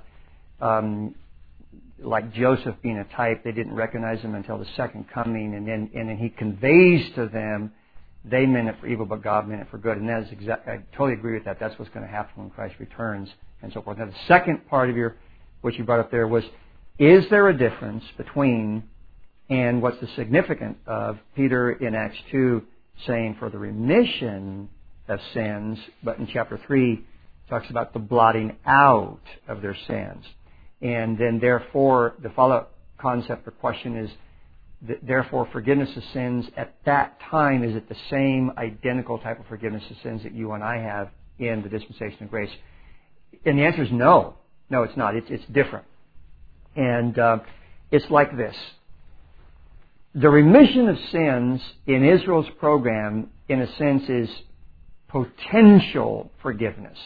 like Joseph being a type, they didn't recognize him until the second coming, and then he conveys to them, they meant it for evil, but God meant it for good. And that is I totally agree with that. That's what's going to happen when Christ returns, and so forth. Now, the second part of what you brought up there was, is there a difference between, and what's the significance of Peter in Acts 2 saying for the remission of sins, but in chapter 3 talks about the blotting out of their sins. And then, therefore, the follow-up concept or question is, therefore, forgiveness of sins at that time, is it the same identical type of forgiveness of sins that you and I have in the dispensation of grace? And the answer is no. No, it's not. It's different. And it's like this. The remission of sins in Israel's program, in a sense, is potential forgiveness.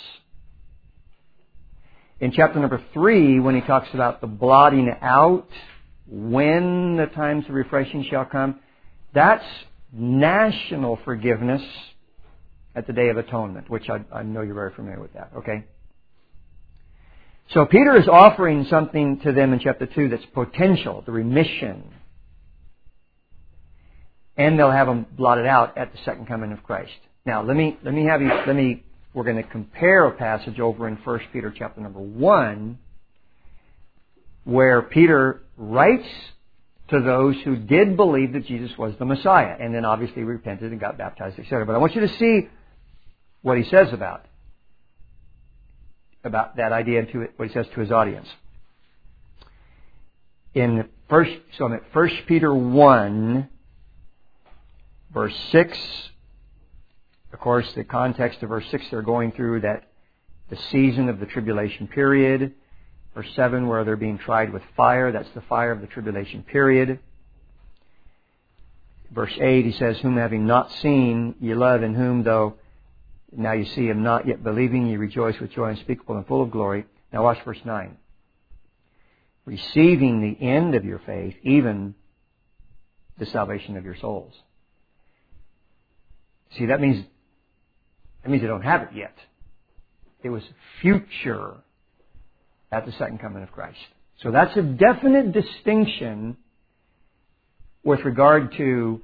In chapter number 3, when he talks about the blotting out, when the times of refreshing shall come, that's national forgiveness at the Day of Atonement, which I know you're very familiar with that, okay? So Peter is offering something to them in chapter 2 that's potential, the remission. And they'll have them blotted out at the second coming of Christ. Now, we're going to compare a passage over in 1 Peter chapter number 1, where Peter writes to those who did believe that Jesus was the Messiah, and then obviously repented and got baptized, etc. But I want you to see what he says about that idea and what he says to his audience. I'm at 1 Peter 1, verse 6. Of course, the context of verse 6, they're going through the season of the tribulation period. Verse 7, where they're being tried with fire. That's the fire of the tribulation period. Verse 8, he says, whom having not seen ye love, in whom though now you see him not yet believing, ye rejoice with joy unspeakable and full of glory. Now watch verse 9. Receiving the end of your faith, even the salvation of your souls. See, that means they don't have it yet. It was future at the second coming of Christ. So that's a definite distinction with regard to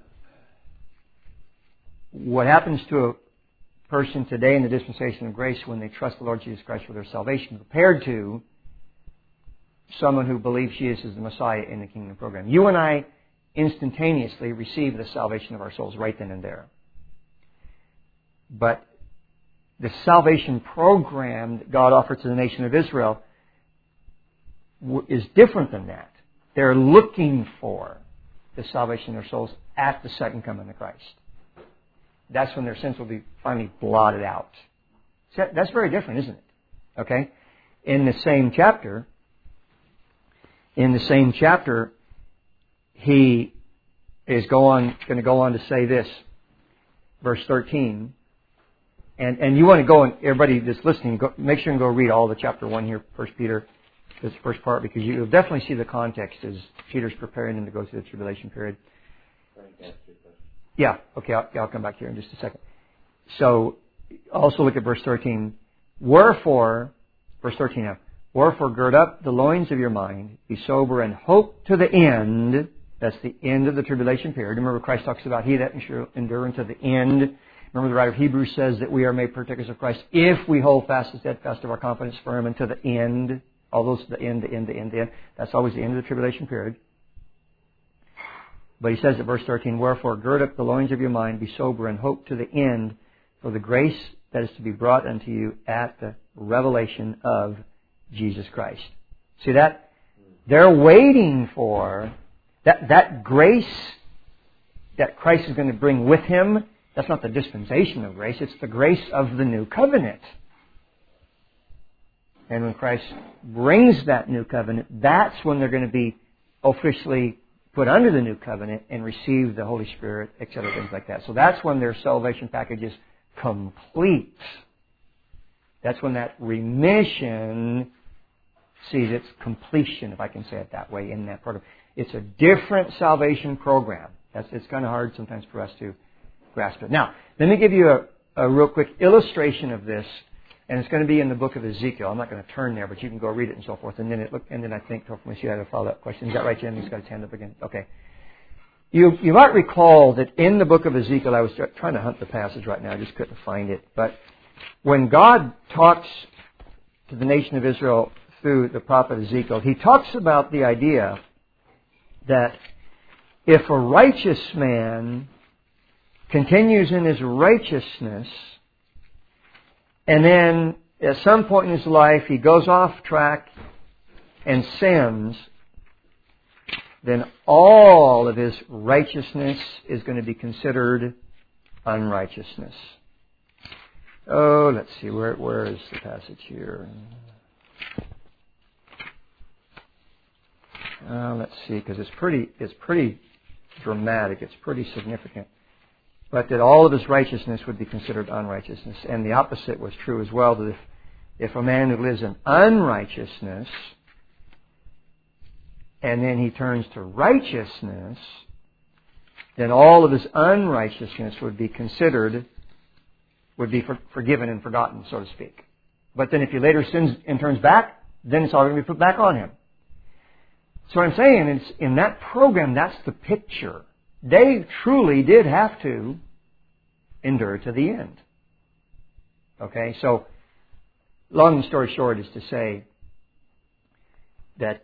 what happens to a person today in the dispensation of grace when they trust the Lord Jesus Christ for their salvation, compared to someone who believes Jesus is the Messiah in the kingdom program. You and I instantaneously receive the salvation of our souls right then and there. But the salvation program that God offered to the nation of Israel is different than that. They're looking for the salvation of their souls at the second coming of Christ. That's when their sins will be finally blotted out. That's very different, isn't it? Okay? In the same chapter, he is going to go on to say this, verse 13. And you want to go, and everybody that's listening, make sure and go read all the chapter 1 here, 1 Peter, this first part, because you'll definitely see the context as Peter's preparing them to go through the tribulation period. Yeah, okay, I'll come back here in just a second. So, also look at verse 13. Wherefore, verse 13 now, wherefore gird up the loins of your mind, be sober, and hope to the end. That's the end of the tribulation period. Remember, Christ talks about he that shall endure unto the end. Remember, the writer of Hebrews says that we are made partakers of Christ if we hold fast the steadfast of our confidence firm unto the end. All those, the end. That's always the end of the tribulation period. But he says at verse 13, wherefore gird up the loins of your mind, be sober, and hope to the end for the grace that is to be brought unto you at the revelation of Jesus Christ. See that? They're waiting for that grace that Christ is going to bring with Him. That's not the dispensation of grace. It's the grace of the new covenant. And when Christ brings that new covenant, that's when they're going to be officially put under the new covenant and receive the Holy Spirit, etc., things like that. So that's when their salvation package is complete. That's when that remission sees its completion, if I can say it that way, in that program. It's a different salvation program. It's kind of hard sometimes for us to grasp it. Now, let me give you a real quick illustration of this, and it's going to be in the book of Ezekiel. I'm not going to turn there, but you can go read it and so forth. And then I think hopefully you had a follow-up question. Is that right, Jim? He's got his hand up again. Okay. You might recall that in the book of Ezekiel, I was trying to hunt the passage right now. I just couldn't find it. But when God talks to the nation of Israel through the prophet Ezekiel, he talks about the idea that if a righteous man continues in his righteousness, and then at some point in his life he goes off track and sins, then all of his righteousness is going to be considered unrighteousness. Oh, let's see, where is the passage here? Let's see, because it's pretty dramatic. It's pretty significant. But that all of his righteousness would be considered unrighteousness. And the opposite was true as well, that if a man who lives in unrighteousness and then he turns to righteousness, then all of his unrighteousness would be forgiven and forgotten, so to speak. But then if he later sins and turns back, then it's all going to be put back on him. So what I'm saying is, in that program, that's the picture. They truly did have to endure to the end. Okay, so long story short is to say that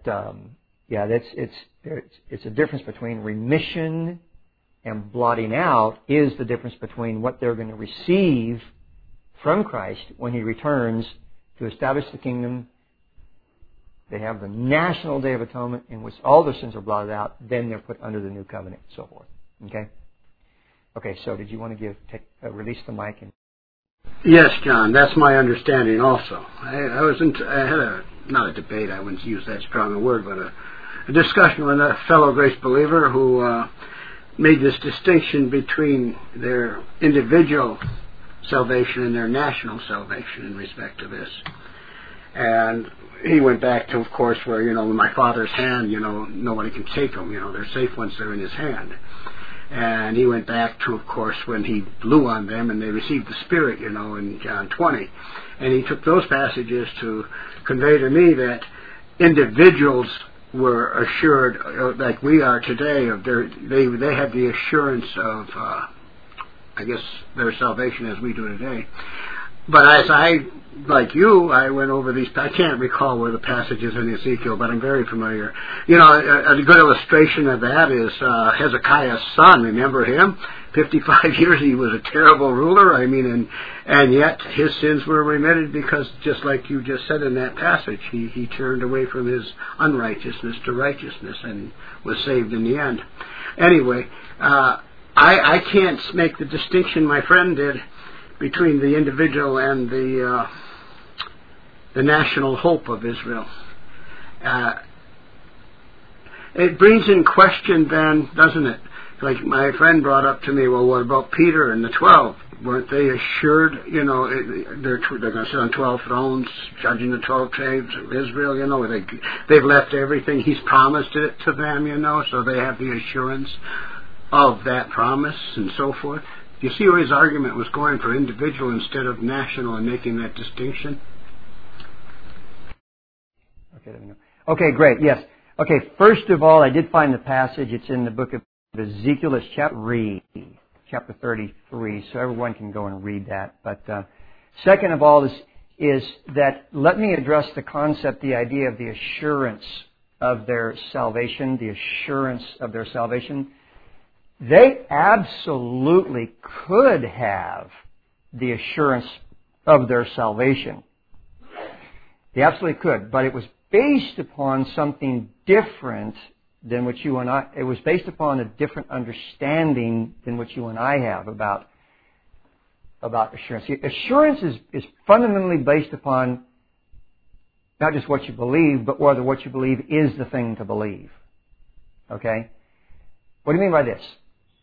it's a difference between remission and blotting out is the difference between what they're going to receive from Christ when He returns to establish the kingdom. They have the national Day of Atonement in which all their sins are blotted out. Then they're put under the new covenant and so forth. Okay? Okay, so did you want to release the mic? Yes, John, that's my understanding also. I had not a debate, I wouldn't use that strong a word, but a discussion with a fellow grace believer who made this distinction between their individual salvation and their national salvation in respect to this. And he went back to, of course, where, in my Father's hand, nobody can take them. They're safe once they're in His hand. And he went back to, of course, when He blew on them and they received the Spirit, in John 20. And he took those passages to convey to me that individuals were assured, like we are today, of they had the assurance of, I guess, their salvation as we do today. But as like you, I went over these. I can't recall where the passage is in Ezekiel, but I'm very familiar. You know, a good illustration of that is Hezekiah's son. Remember him? 55 years he was a terrible ruler. I mean, and yet his sins were remitted because, just like you just said in that passage, he turned away from his unrighteousness to righteousness and was saved in the end. Anyway, I can't make the distinction my friend did between the individual and the national hope of Israel. It brings in question then, doesn't it? Like my friend brought up to me, well, what about Peter and the 12? Weren't they assured, you know, they're going to sit on 12 thrones, judging the 12 tribes of Israel, you know, they've left everything. He's promised it to them, you know, so they have the assurance of that promise and so forth. Do you see where his argument was going for individual instead of national and making that distinction? Okay, let me know. Okay, great, yes. Okay, first of all, I did find the passage. It's in the book of Ezekiel. It's chapter 33, so everyone can go and read that. But second of all is that let me address the concept, the idea of the assurance of their salvation, the assurance of their salvation. They absolutely could have the assurance of their salvation. They absolutely could, but it was based upon something different than what you and I, it was based upon a different understanding than what you and I have about assurance. Assurance is fundamentally based upon not just what you believe, but whether what you believe is the thing to believe. Okay? What do you mean by this?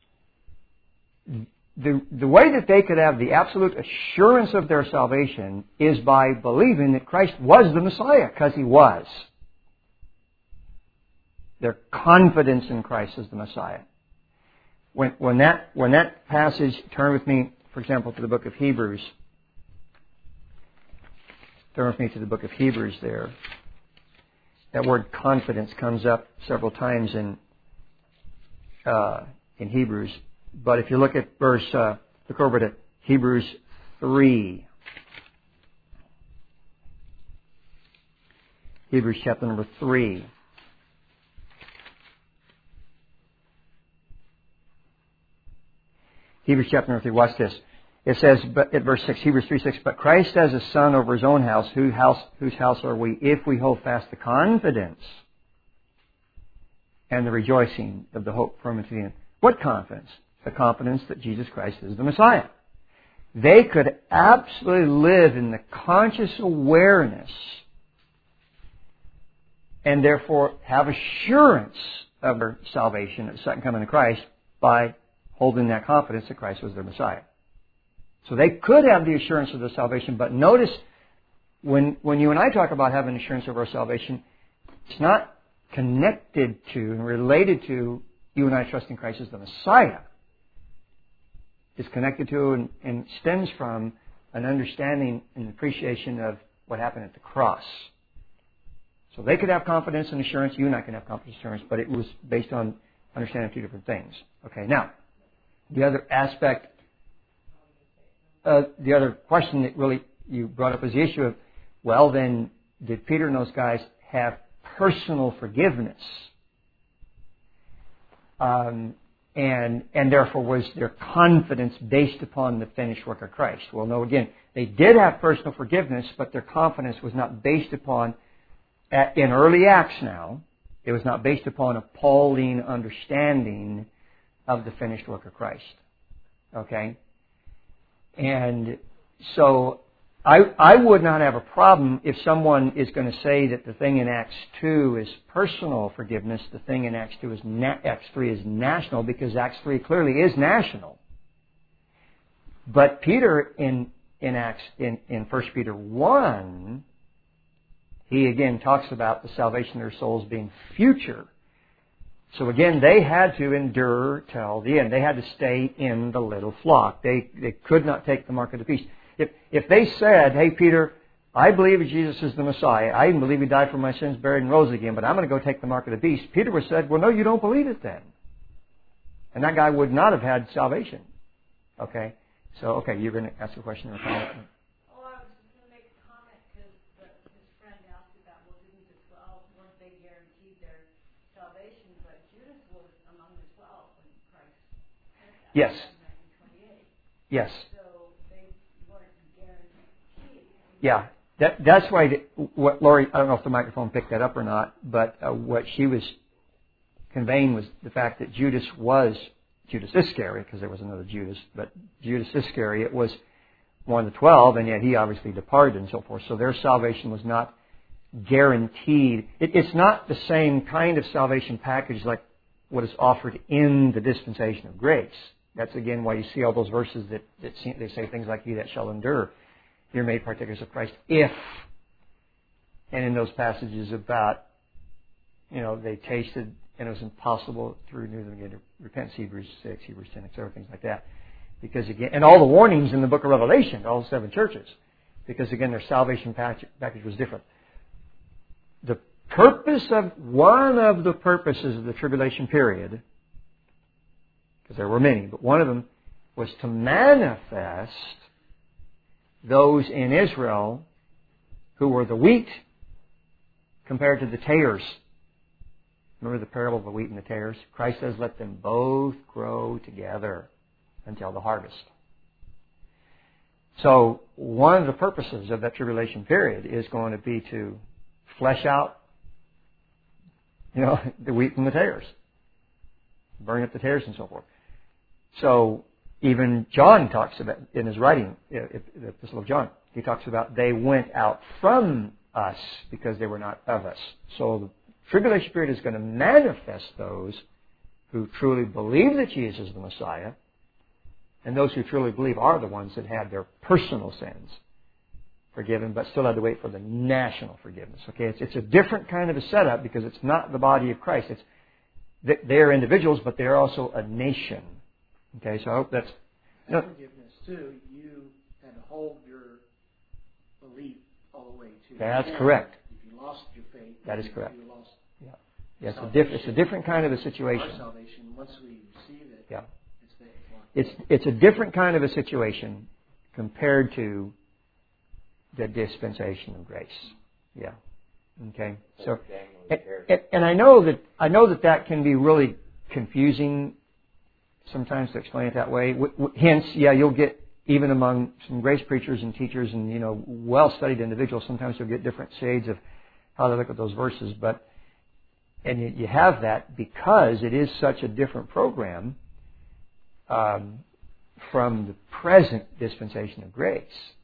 The way that they could have the absolute assurance of their salvation is by believing that Christ was the Messiah, because He was. Their confidence in Christ as the Messiah. When that passage, turn with me, for example, to the book of Hebrews. Turn with me to the book of Hebrews there. That word confidence comes up several times in Hebrews. But if you look at look over to Hebrews 3. Hebrews chapter number 3. Hebrews chapter number 3, watch this. It says, but at verse 6, Hebrews 3:6, but Christ as a son over His own house, whose house are we, if we hold fast the confidence and the rejoicing of the hope from to the end. What confidence? The confidence that Jesus Christ is the Messiah. They could absolutely live in the conscious awareness and therefore have assurance of their salvation at the second coming of Christ by holding that confidence that Christ was their Messiah. So they could have the assurance of their salvation, but notice when you and I talk about having assurance of our salvation, it's not connected to and related to you and I trusting Christ as the Messiah. It's connected to and stems from an understanding and appreciation of what happened at the cross. So they could have confidence and assurance, you and I can have confidence and assurance, but it was based on understanding two different things. Okay, now, the other aspect, the other question that really you brought up was the issue of, well then, did Peter and those guys have personal forgiveness? And therefore was their confidence based upon the finished work of Christ? Well, no, again, they did have personal forgiveness, but their confidence was not based upon, in early Acts now, it was not based upon a Pauline understanding of the finished work of Christ. Okay? And so I would not have a problem if someone is going to say that the thing in Acts 2 is personal forgiveness, the thing in Acts 2 is Acts 3 is national, because Acts 3 clearly is national. But Peter in 1 Peter 1, he again talks about the salvation of their souls being future. So again, they had to endure till the end. They had to stay in the little flock. They could not take the mark of the beast. If they said, hey, Peter, I believe Jesus is the Messiah. I even believe He died for my sins, buried, and rose again, but I'm going to go take the mark of the beast. Peter would have said, well, no, you don't believe it then. And that guy would not have had salvation. Okay? So, okay, you're going to ask a question or a comment? Oh, I was just going to make a comment because his friend asked about, well, didn't the 12, weren't they guaranteed their salvation? But Judas was among the 12 when Christ said that. Yes. In 1928. Yes. So they weren't guaranteed. Yeah. That's why, what Lori, I don't know if the microphone picked that up or not, but what she was conveying was the fact that Judas Iscariot, because there was another Judas, but Judas Iscariot was one of the 12, and yet he obviously departed and so forth. So their salvation was not guaranteed. It's not the same kind of salvation package like what is offered in the dispensation of grace. That's again why you see all those verses that they say things like, "He that shall endure, you're made partakers of Christ if," and in those passages about, they tasted and it was impossible through them again to repent, Hebrews 6, Hebrews 10, etc., things like that. Because again, and all the warnings in the book of Revelation, all 7 churches, because again, their salvation package was different. One of the purposes of the tribulation period, because there were many, but one of them was to manifest those in Israel who were the wheat compared to the tares. Remember the parable of the wheat and the tares? Christ says, let them both grow together until the harvest. So one of the purposes of that tribulation period is going to be to flesh out, the wheat from the tares. Burn up the tares and so forth. So even John talks about, in his writing, the Epistle of John, he talks about they went out from us because they were not of us. So the tribulation period is going to manifest those who truly believe that Jesus is the Messiah, and those who truly believe are the ones that had their personal sins forgiven, but still had to wait for the national forgiveness. Okay, it's a different kind of a setup because it's not the body of Christ. They're individuals, but they're also a nation. Okay, so I hope that's... And forgiveness, too, you had to hold your belief all the way to... That's correct. If you lost your faith... That is correct. You lost... Yeah, it's a different kind of a situation. Our salvation, once we receive it, yeah. it's there. It's a different kind of a situation compared to the dispensation of grace. Yeah. Okay. So, and I know that can be really confusing sometimes to explain it that way. Hence, you'll get, even among some grace preachers and teachers and well-studied individuals, sometimes you'll get different shades of how they look at those verses. And you have that because it is such a different program from the present dispensation of grace.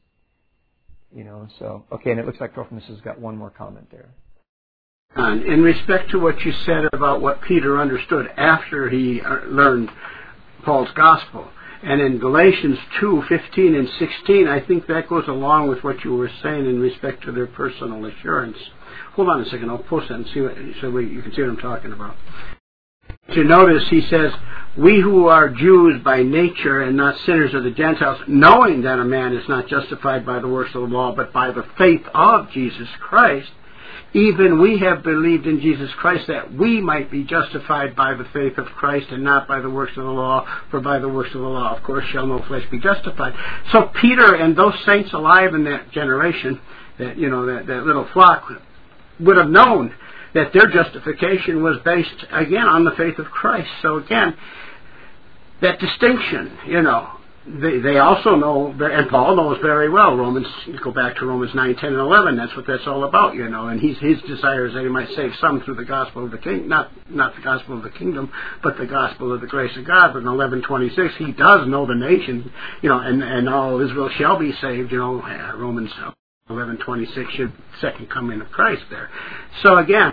So, okay, and it looks like Trophimus has got one more comment there. In respect to what you said about what Peter understood after he learned Paul's gospel, and in Galatians 2:15 and 16, I think that goes along with what you were saying in respect to their personal assurance. Hold on a second, I'll post that and see you can see what I'm talking about. To notice, he says, we who are Jews by nature and not sinners of the Gentiles, knowing that a man is not justified by the works of the law, but by the faith of Jesus Christ, even we have believed in Jesus Christ that we might be justified by the faith of Christ and not by the works of the law, for by the works of the law, of course, shall no flesh be justified. So Peter and those saints alive in that generation, that little flock, would have known that their justification was based, again, on the faith of Christ. So again, that distinction, they also know, and Paul knows very well, go back to Romans 9, 10, and 11, that's all about, and his desire is that he might save some through the gospel of the kingdom, not the gospel of the kingdom, but the gospel of the grace of God. But in 11:26, he does know the nation, and all Israel shall be saved, Romans 11:26 should second coming of Christ there. So again,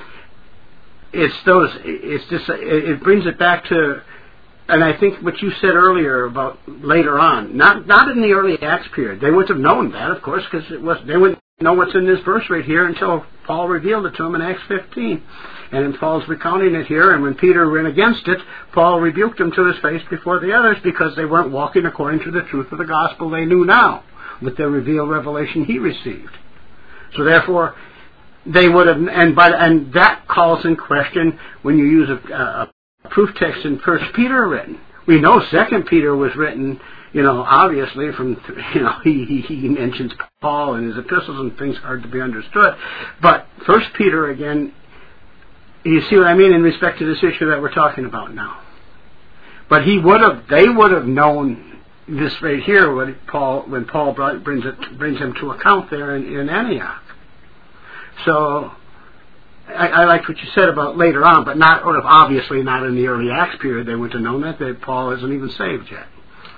it brings it back to, and I think what you said earlier about later on, not in the early Acts period. They wouldn't have known that, of course, because they wouldn't know what's in this verse right here until Paul revealed it to them in Acts 15. And then Paul's recounting it here, and when Peter went against it, Paul rebuked him to his face before the others because they weren't walking according to the truth of the gospel they knew now. with the revealed revelation he received. So therefore, they would have, and that calls in question when you use a proof text in 1 Peter written. We know 2 Peter was written, obviously from, he mentions Paul in his epistles and things hard to be understood. But 1 Peter, again, you see what I mean in respect to this issue that we're talking about now. But they would have known this right here when Paul brings him to account there in Antioch. So I liked what you said about later on, but obviously not in the early Acts period. They wouldn't have known that Paul isn't even saved yet.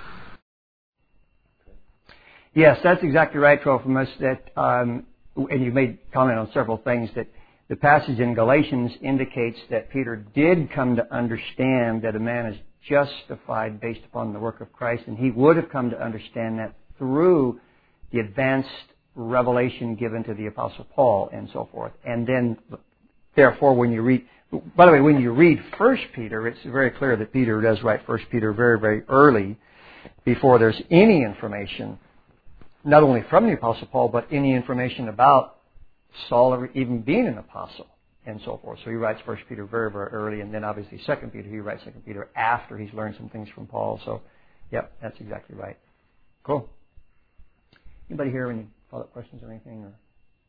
Yes, that's exactly right, Trophimus. And you made comment on several things. That the passage in Galatians indicates that Peter did come to understand that a man is justified based upon the work of Christ, and he would have come to understand that through the advanced revelation given to the Apostle Paul and so forth. And then, therefore, when you read 1 Peter, it's very clear that Peter does write 1 Peter very, very early, before there's any information, not only from the Apostle Paul, but any information about Saul even being an apostle and so forth. So he writes 1 Peter very, very early, and then obviously 2 Peter, he writes 2 Peter after he's learned some things from Paul. So, yep, that's exactly right. Cool. Anybody here any follow-up questions or anything? Or?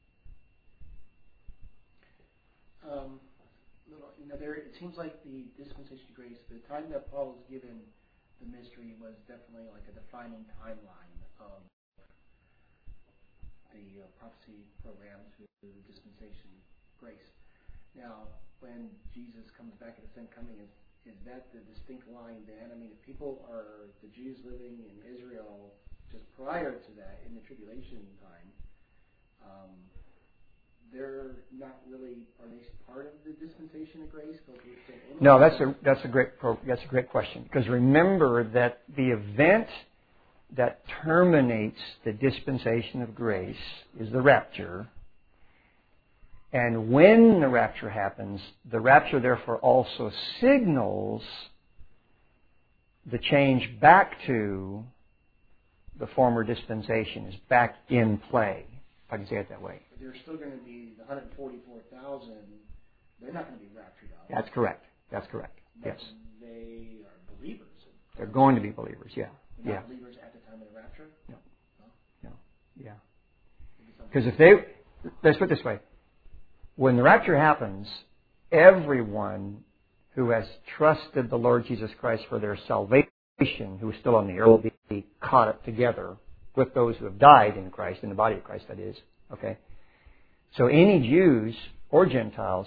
It seems like the dispensation of grace, the time that Paul was given the mystery was definitely like a defining timeline of the prophecy program to the dispensation of grace. Now, when Jesus comes back at the second coming, is that the distinct line then? I mean, if people are the Jews living in Israel just prior to that, in the tribulation time, they're not really, are they part of the dispensation of grace? No, that's a great question. Because remember that the event that terminates the dispensation of grace is the rapture. And when the rapture happens, the rapture therefore also signals the change back to the former dispensation, is back in play, if I can say it that way. But they're still going to be the 144,000. They're not going to be raptured out. That's correct. Yes. They are believers. They're going to be believers, yeah. They're not believers at the time of the rapture? No. Yeah. Because let's put it this way. When the rapture happens, everyone who has trusted the Lord Jesus Christ for their salvation, who is still on the earth, will be caught up together with those who have died in Christ, in the body of Christ, that is. Okay? So any Jews or Gentiles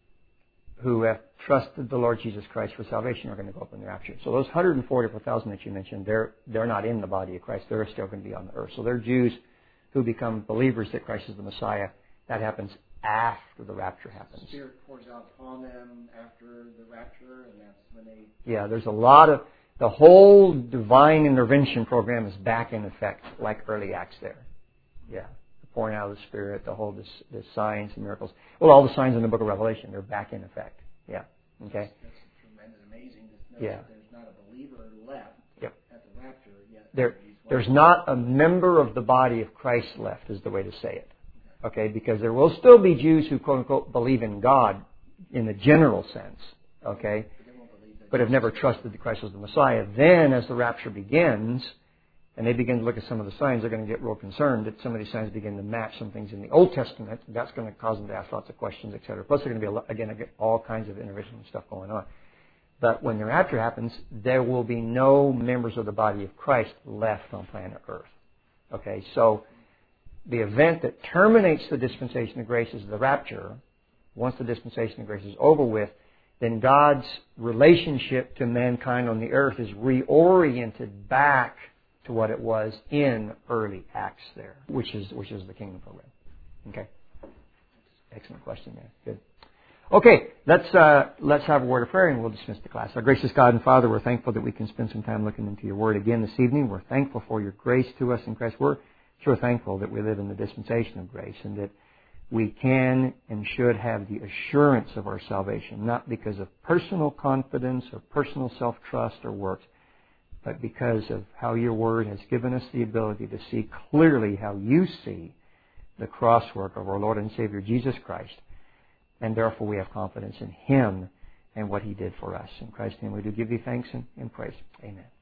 who have trusted the Lord Jesus Christ for salvation are going to go up in the rapture. So those 144,000 that you mentioned, they're not in the body of Christ. They're still going to be on the earth. So they're Jews who become believers that Christ is the Messiah. That happens after the rapture happens. The Spirit pours out upon them after the rapture, and that's when they... Yeah, there's a lot of... The whole divine intervention program is back in effect, like early Acts there. Yeah, the pouring out of the Spirit, the signs and miracles. Well, all the signs in the book of Revelation, they're back in effect. Yeah, okay? That's tremendous, amazing. There's not a believer left at the rapture yet. There's not a member of the body of Christ left, is the way to say it. Okay, because there will still be Jews who, quote unquote, believe in God in the general sense. Okay? But have never trusted that Christ was the Messiah. Then, as the rapture begins, and they begin to look at some of the signs, they're going to get real concerned that some of these signs begin to match some things in the Old Testament. That's going to cause them to ask lots of questions, etc. Plus, there's going to be, all kinds of intervention stuff going on. But when the rapture happens, there will be no members of the body of Christ left on planet Earth. Okay, so the event that terminates the dispensation of grace is the rapture. Once the dispensation of grace is over with, then God's relationship to mankind on the earth is reoriented back to what it was in early Acts there, which is the kingdom program. Okay? Excellent question there. Good. Okay, let's have a word of prayer and we'll dismiss the class. Our gracious God and Father, we're thankful that we can spend some time looking into your word again this evening. We're thankful for your grace to us in Christ. We're sure thankful that we live in the dispensation of grace and that we can and should have the assurance of our salvation, not because of personal confidence or personal self-trust or works, but because of how your Word has given us the ability to see clearly how you see the cross work of our Lord and Savior Jesus Christ. And therefore we have confidence in Him and what He did for us. In Christ's name we do give you thanks and praise. Amen.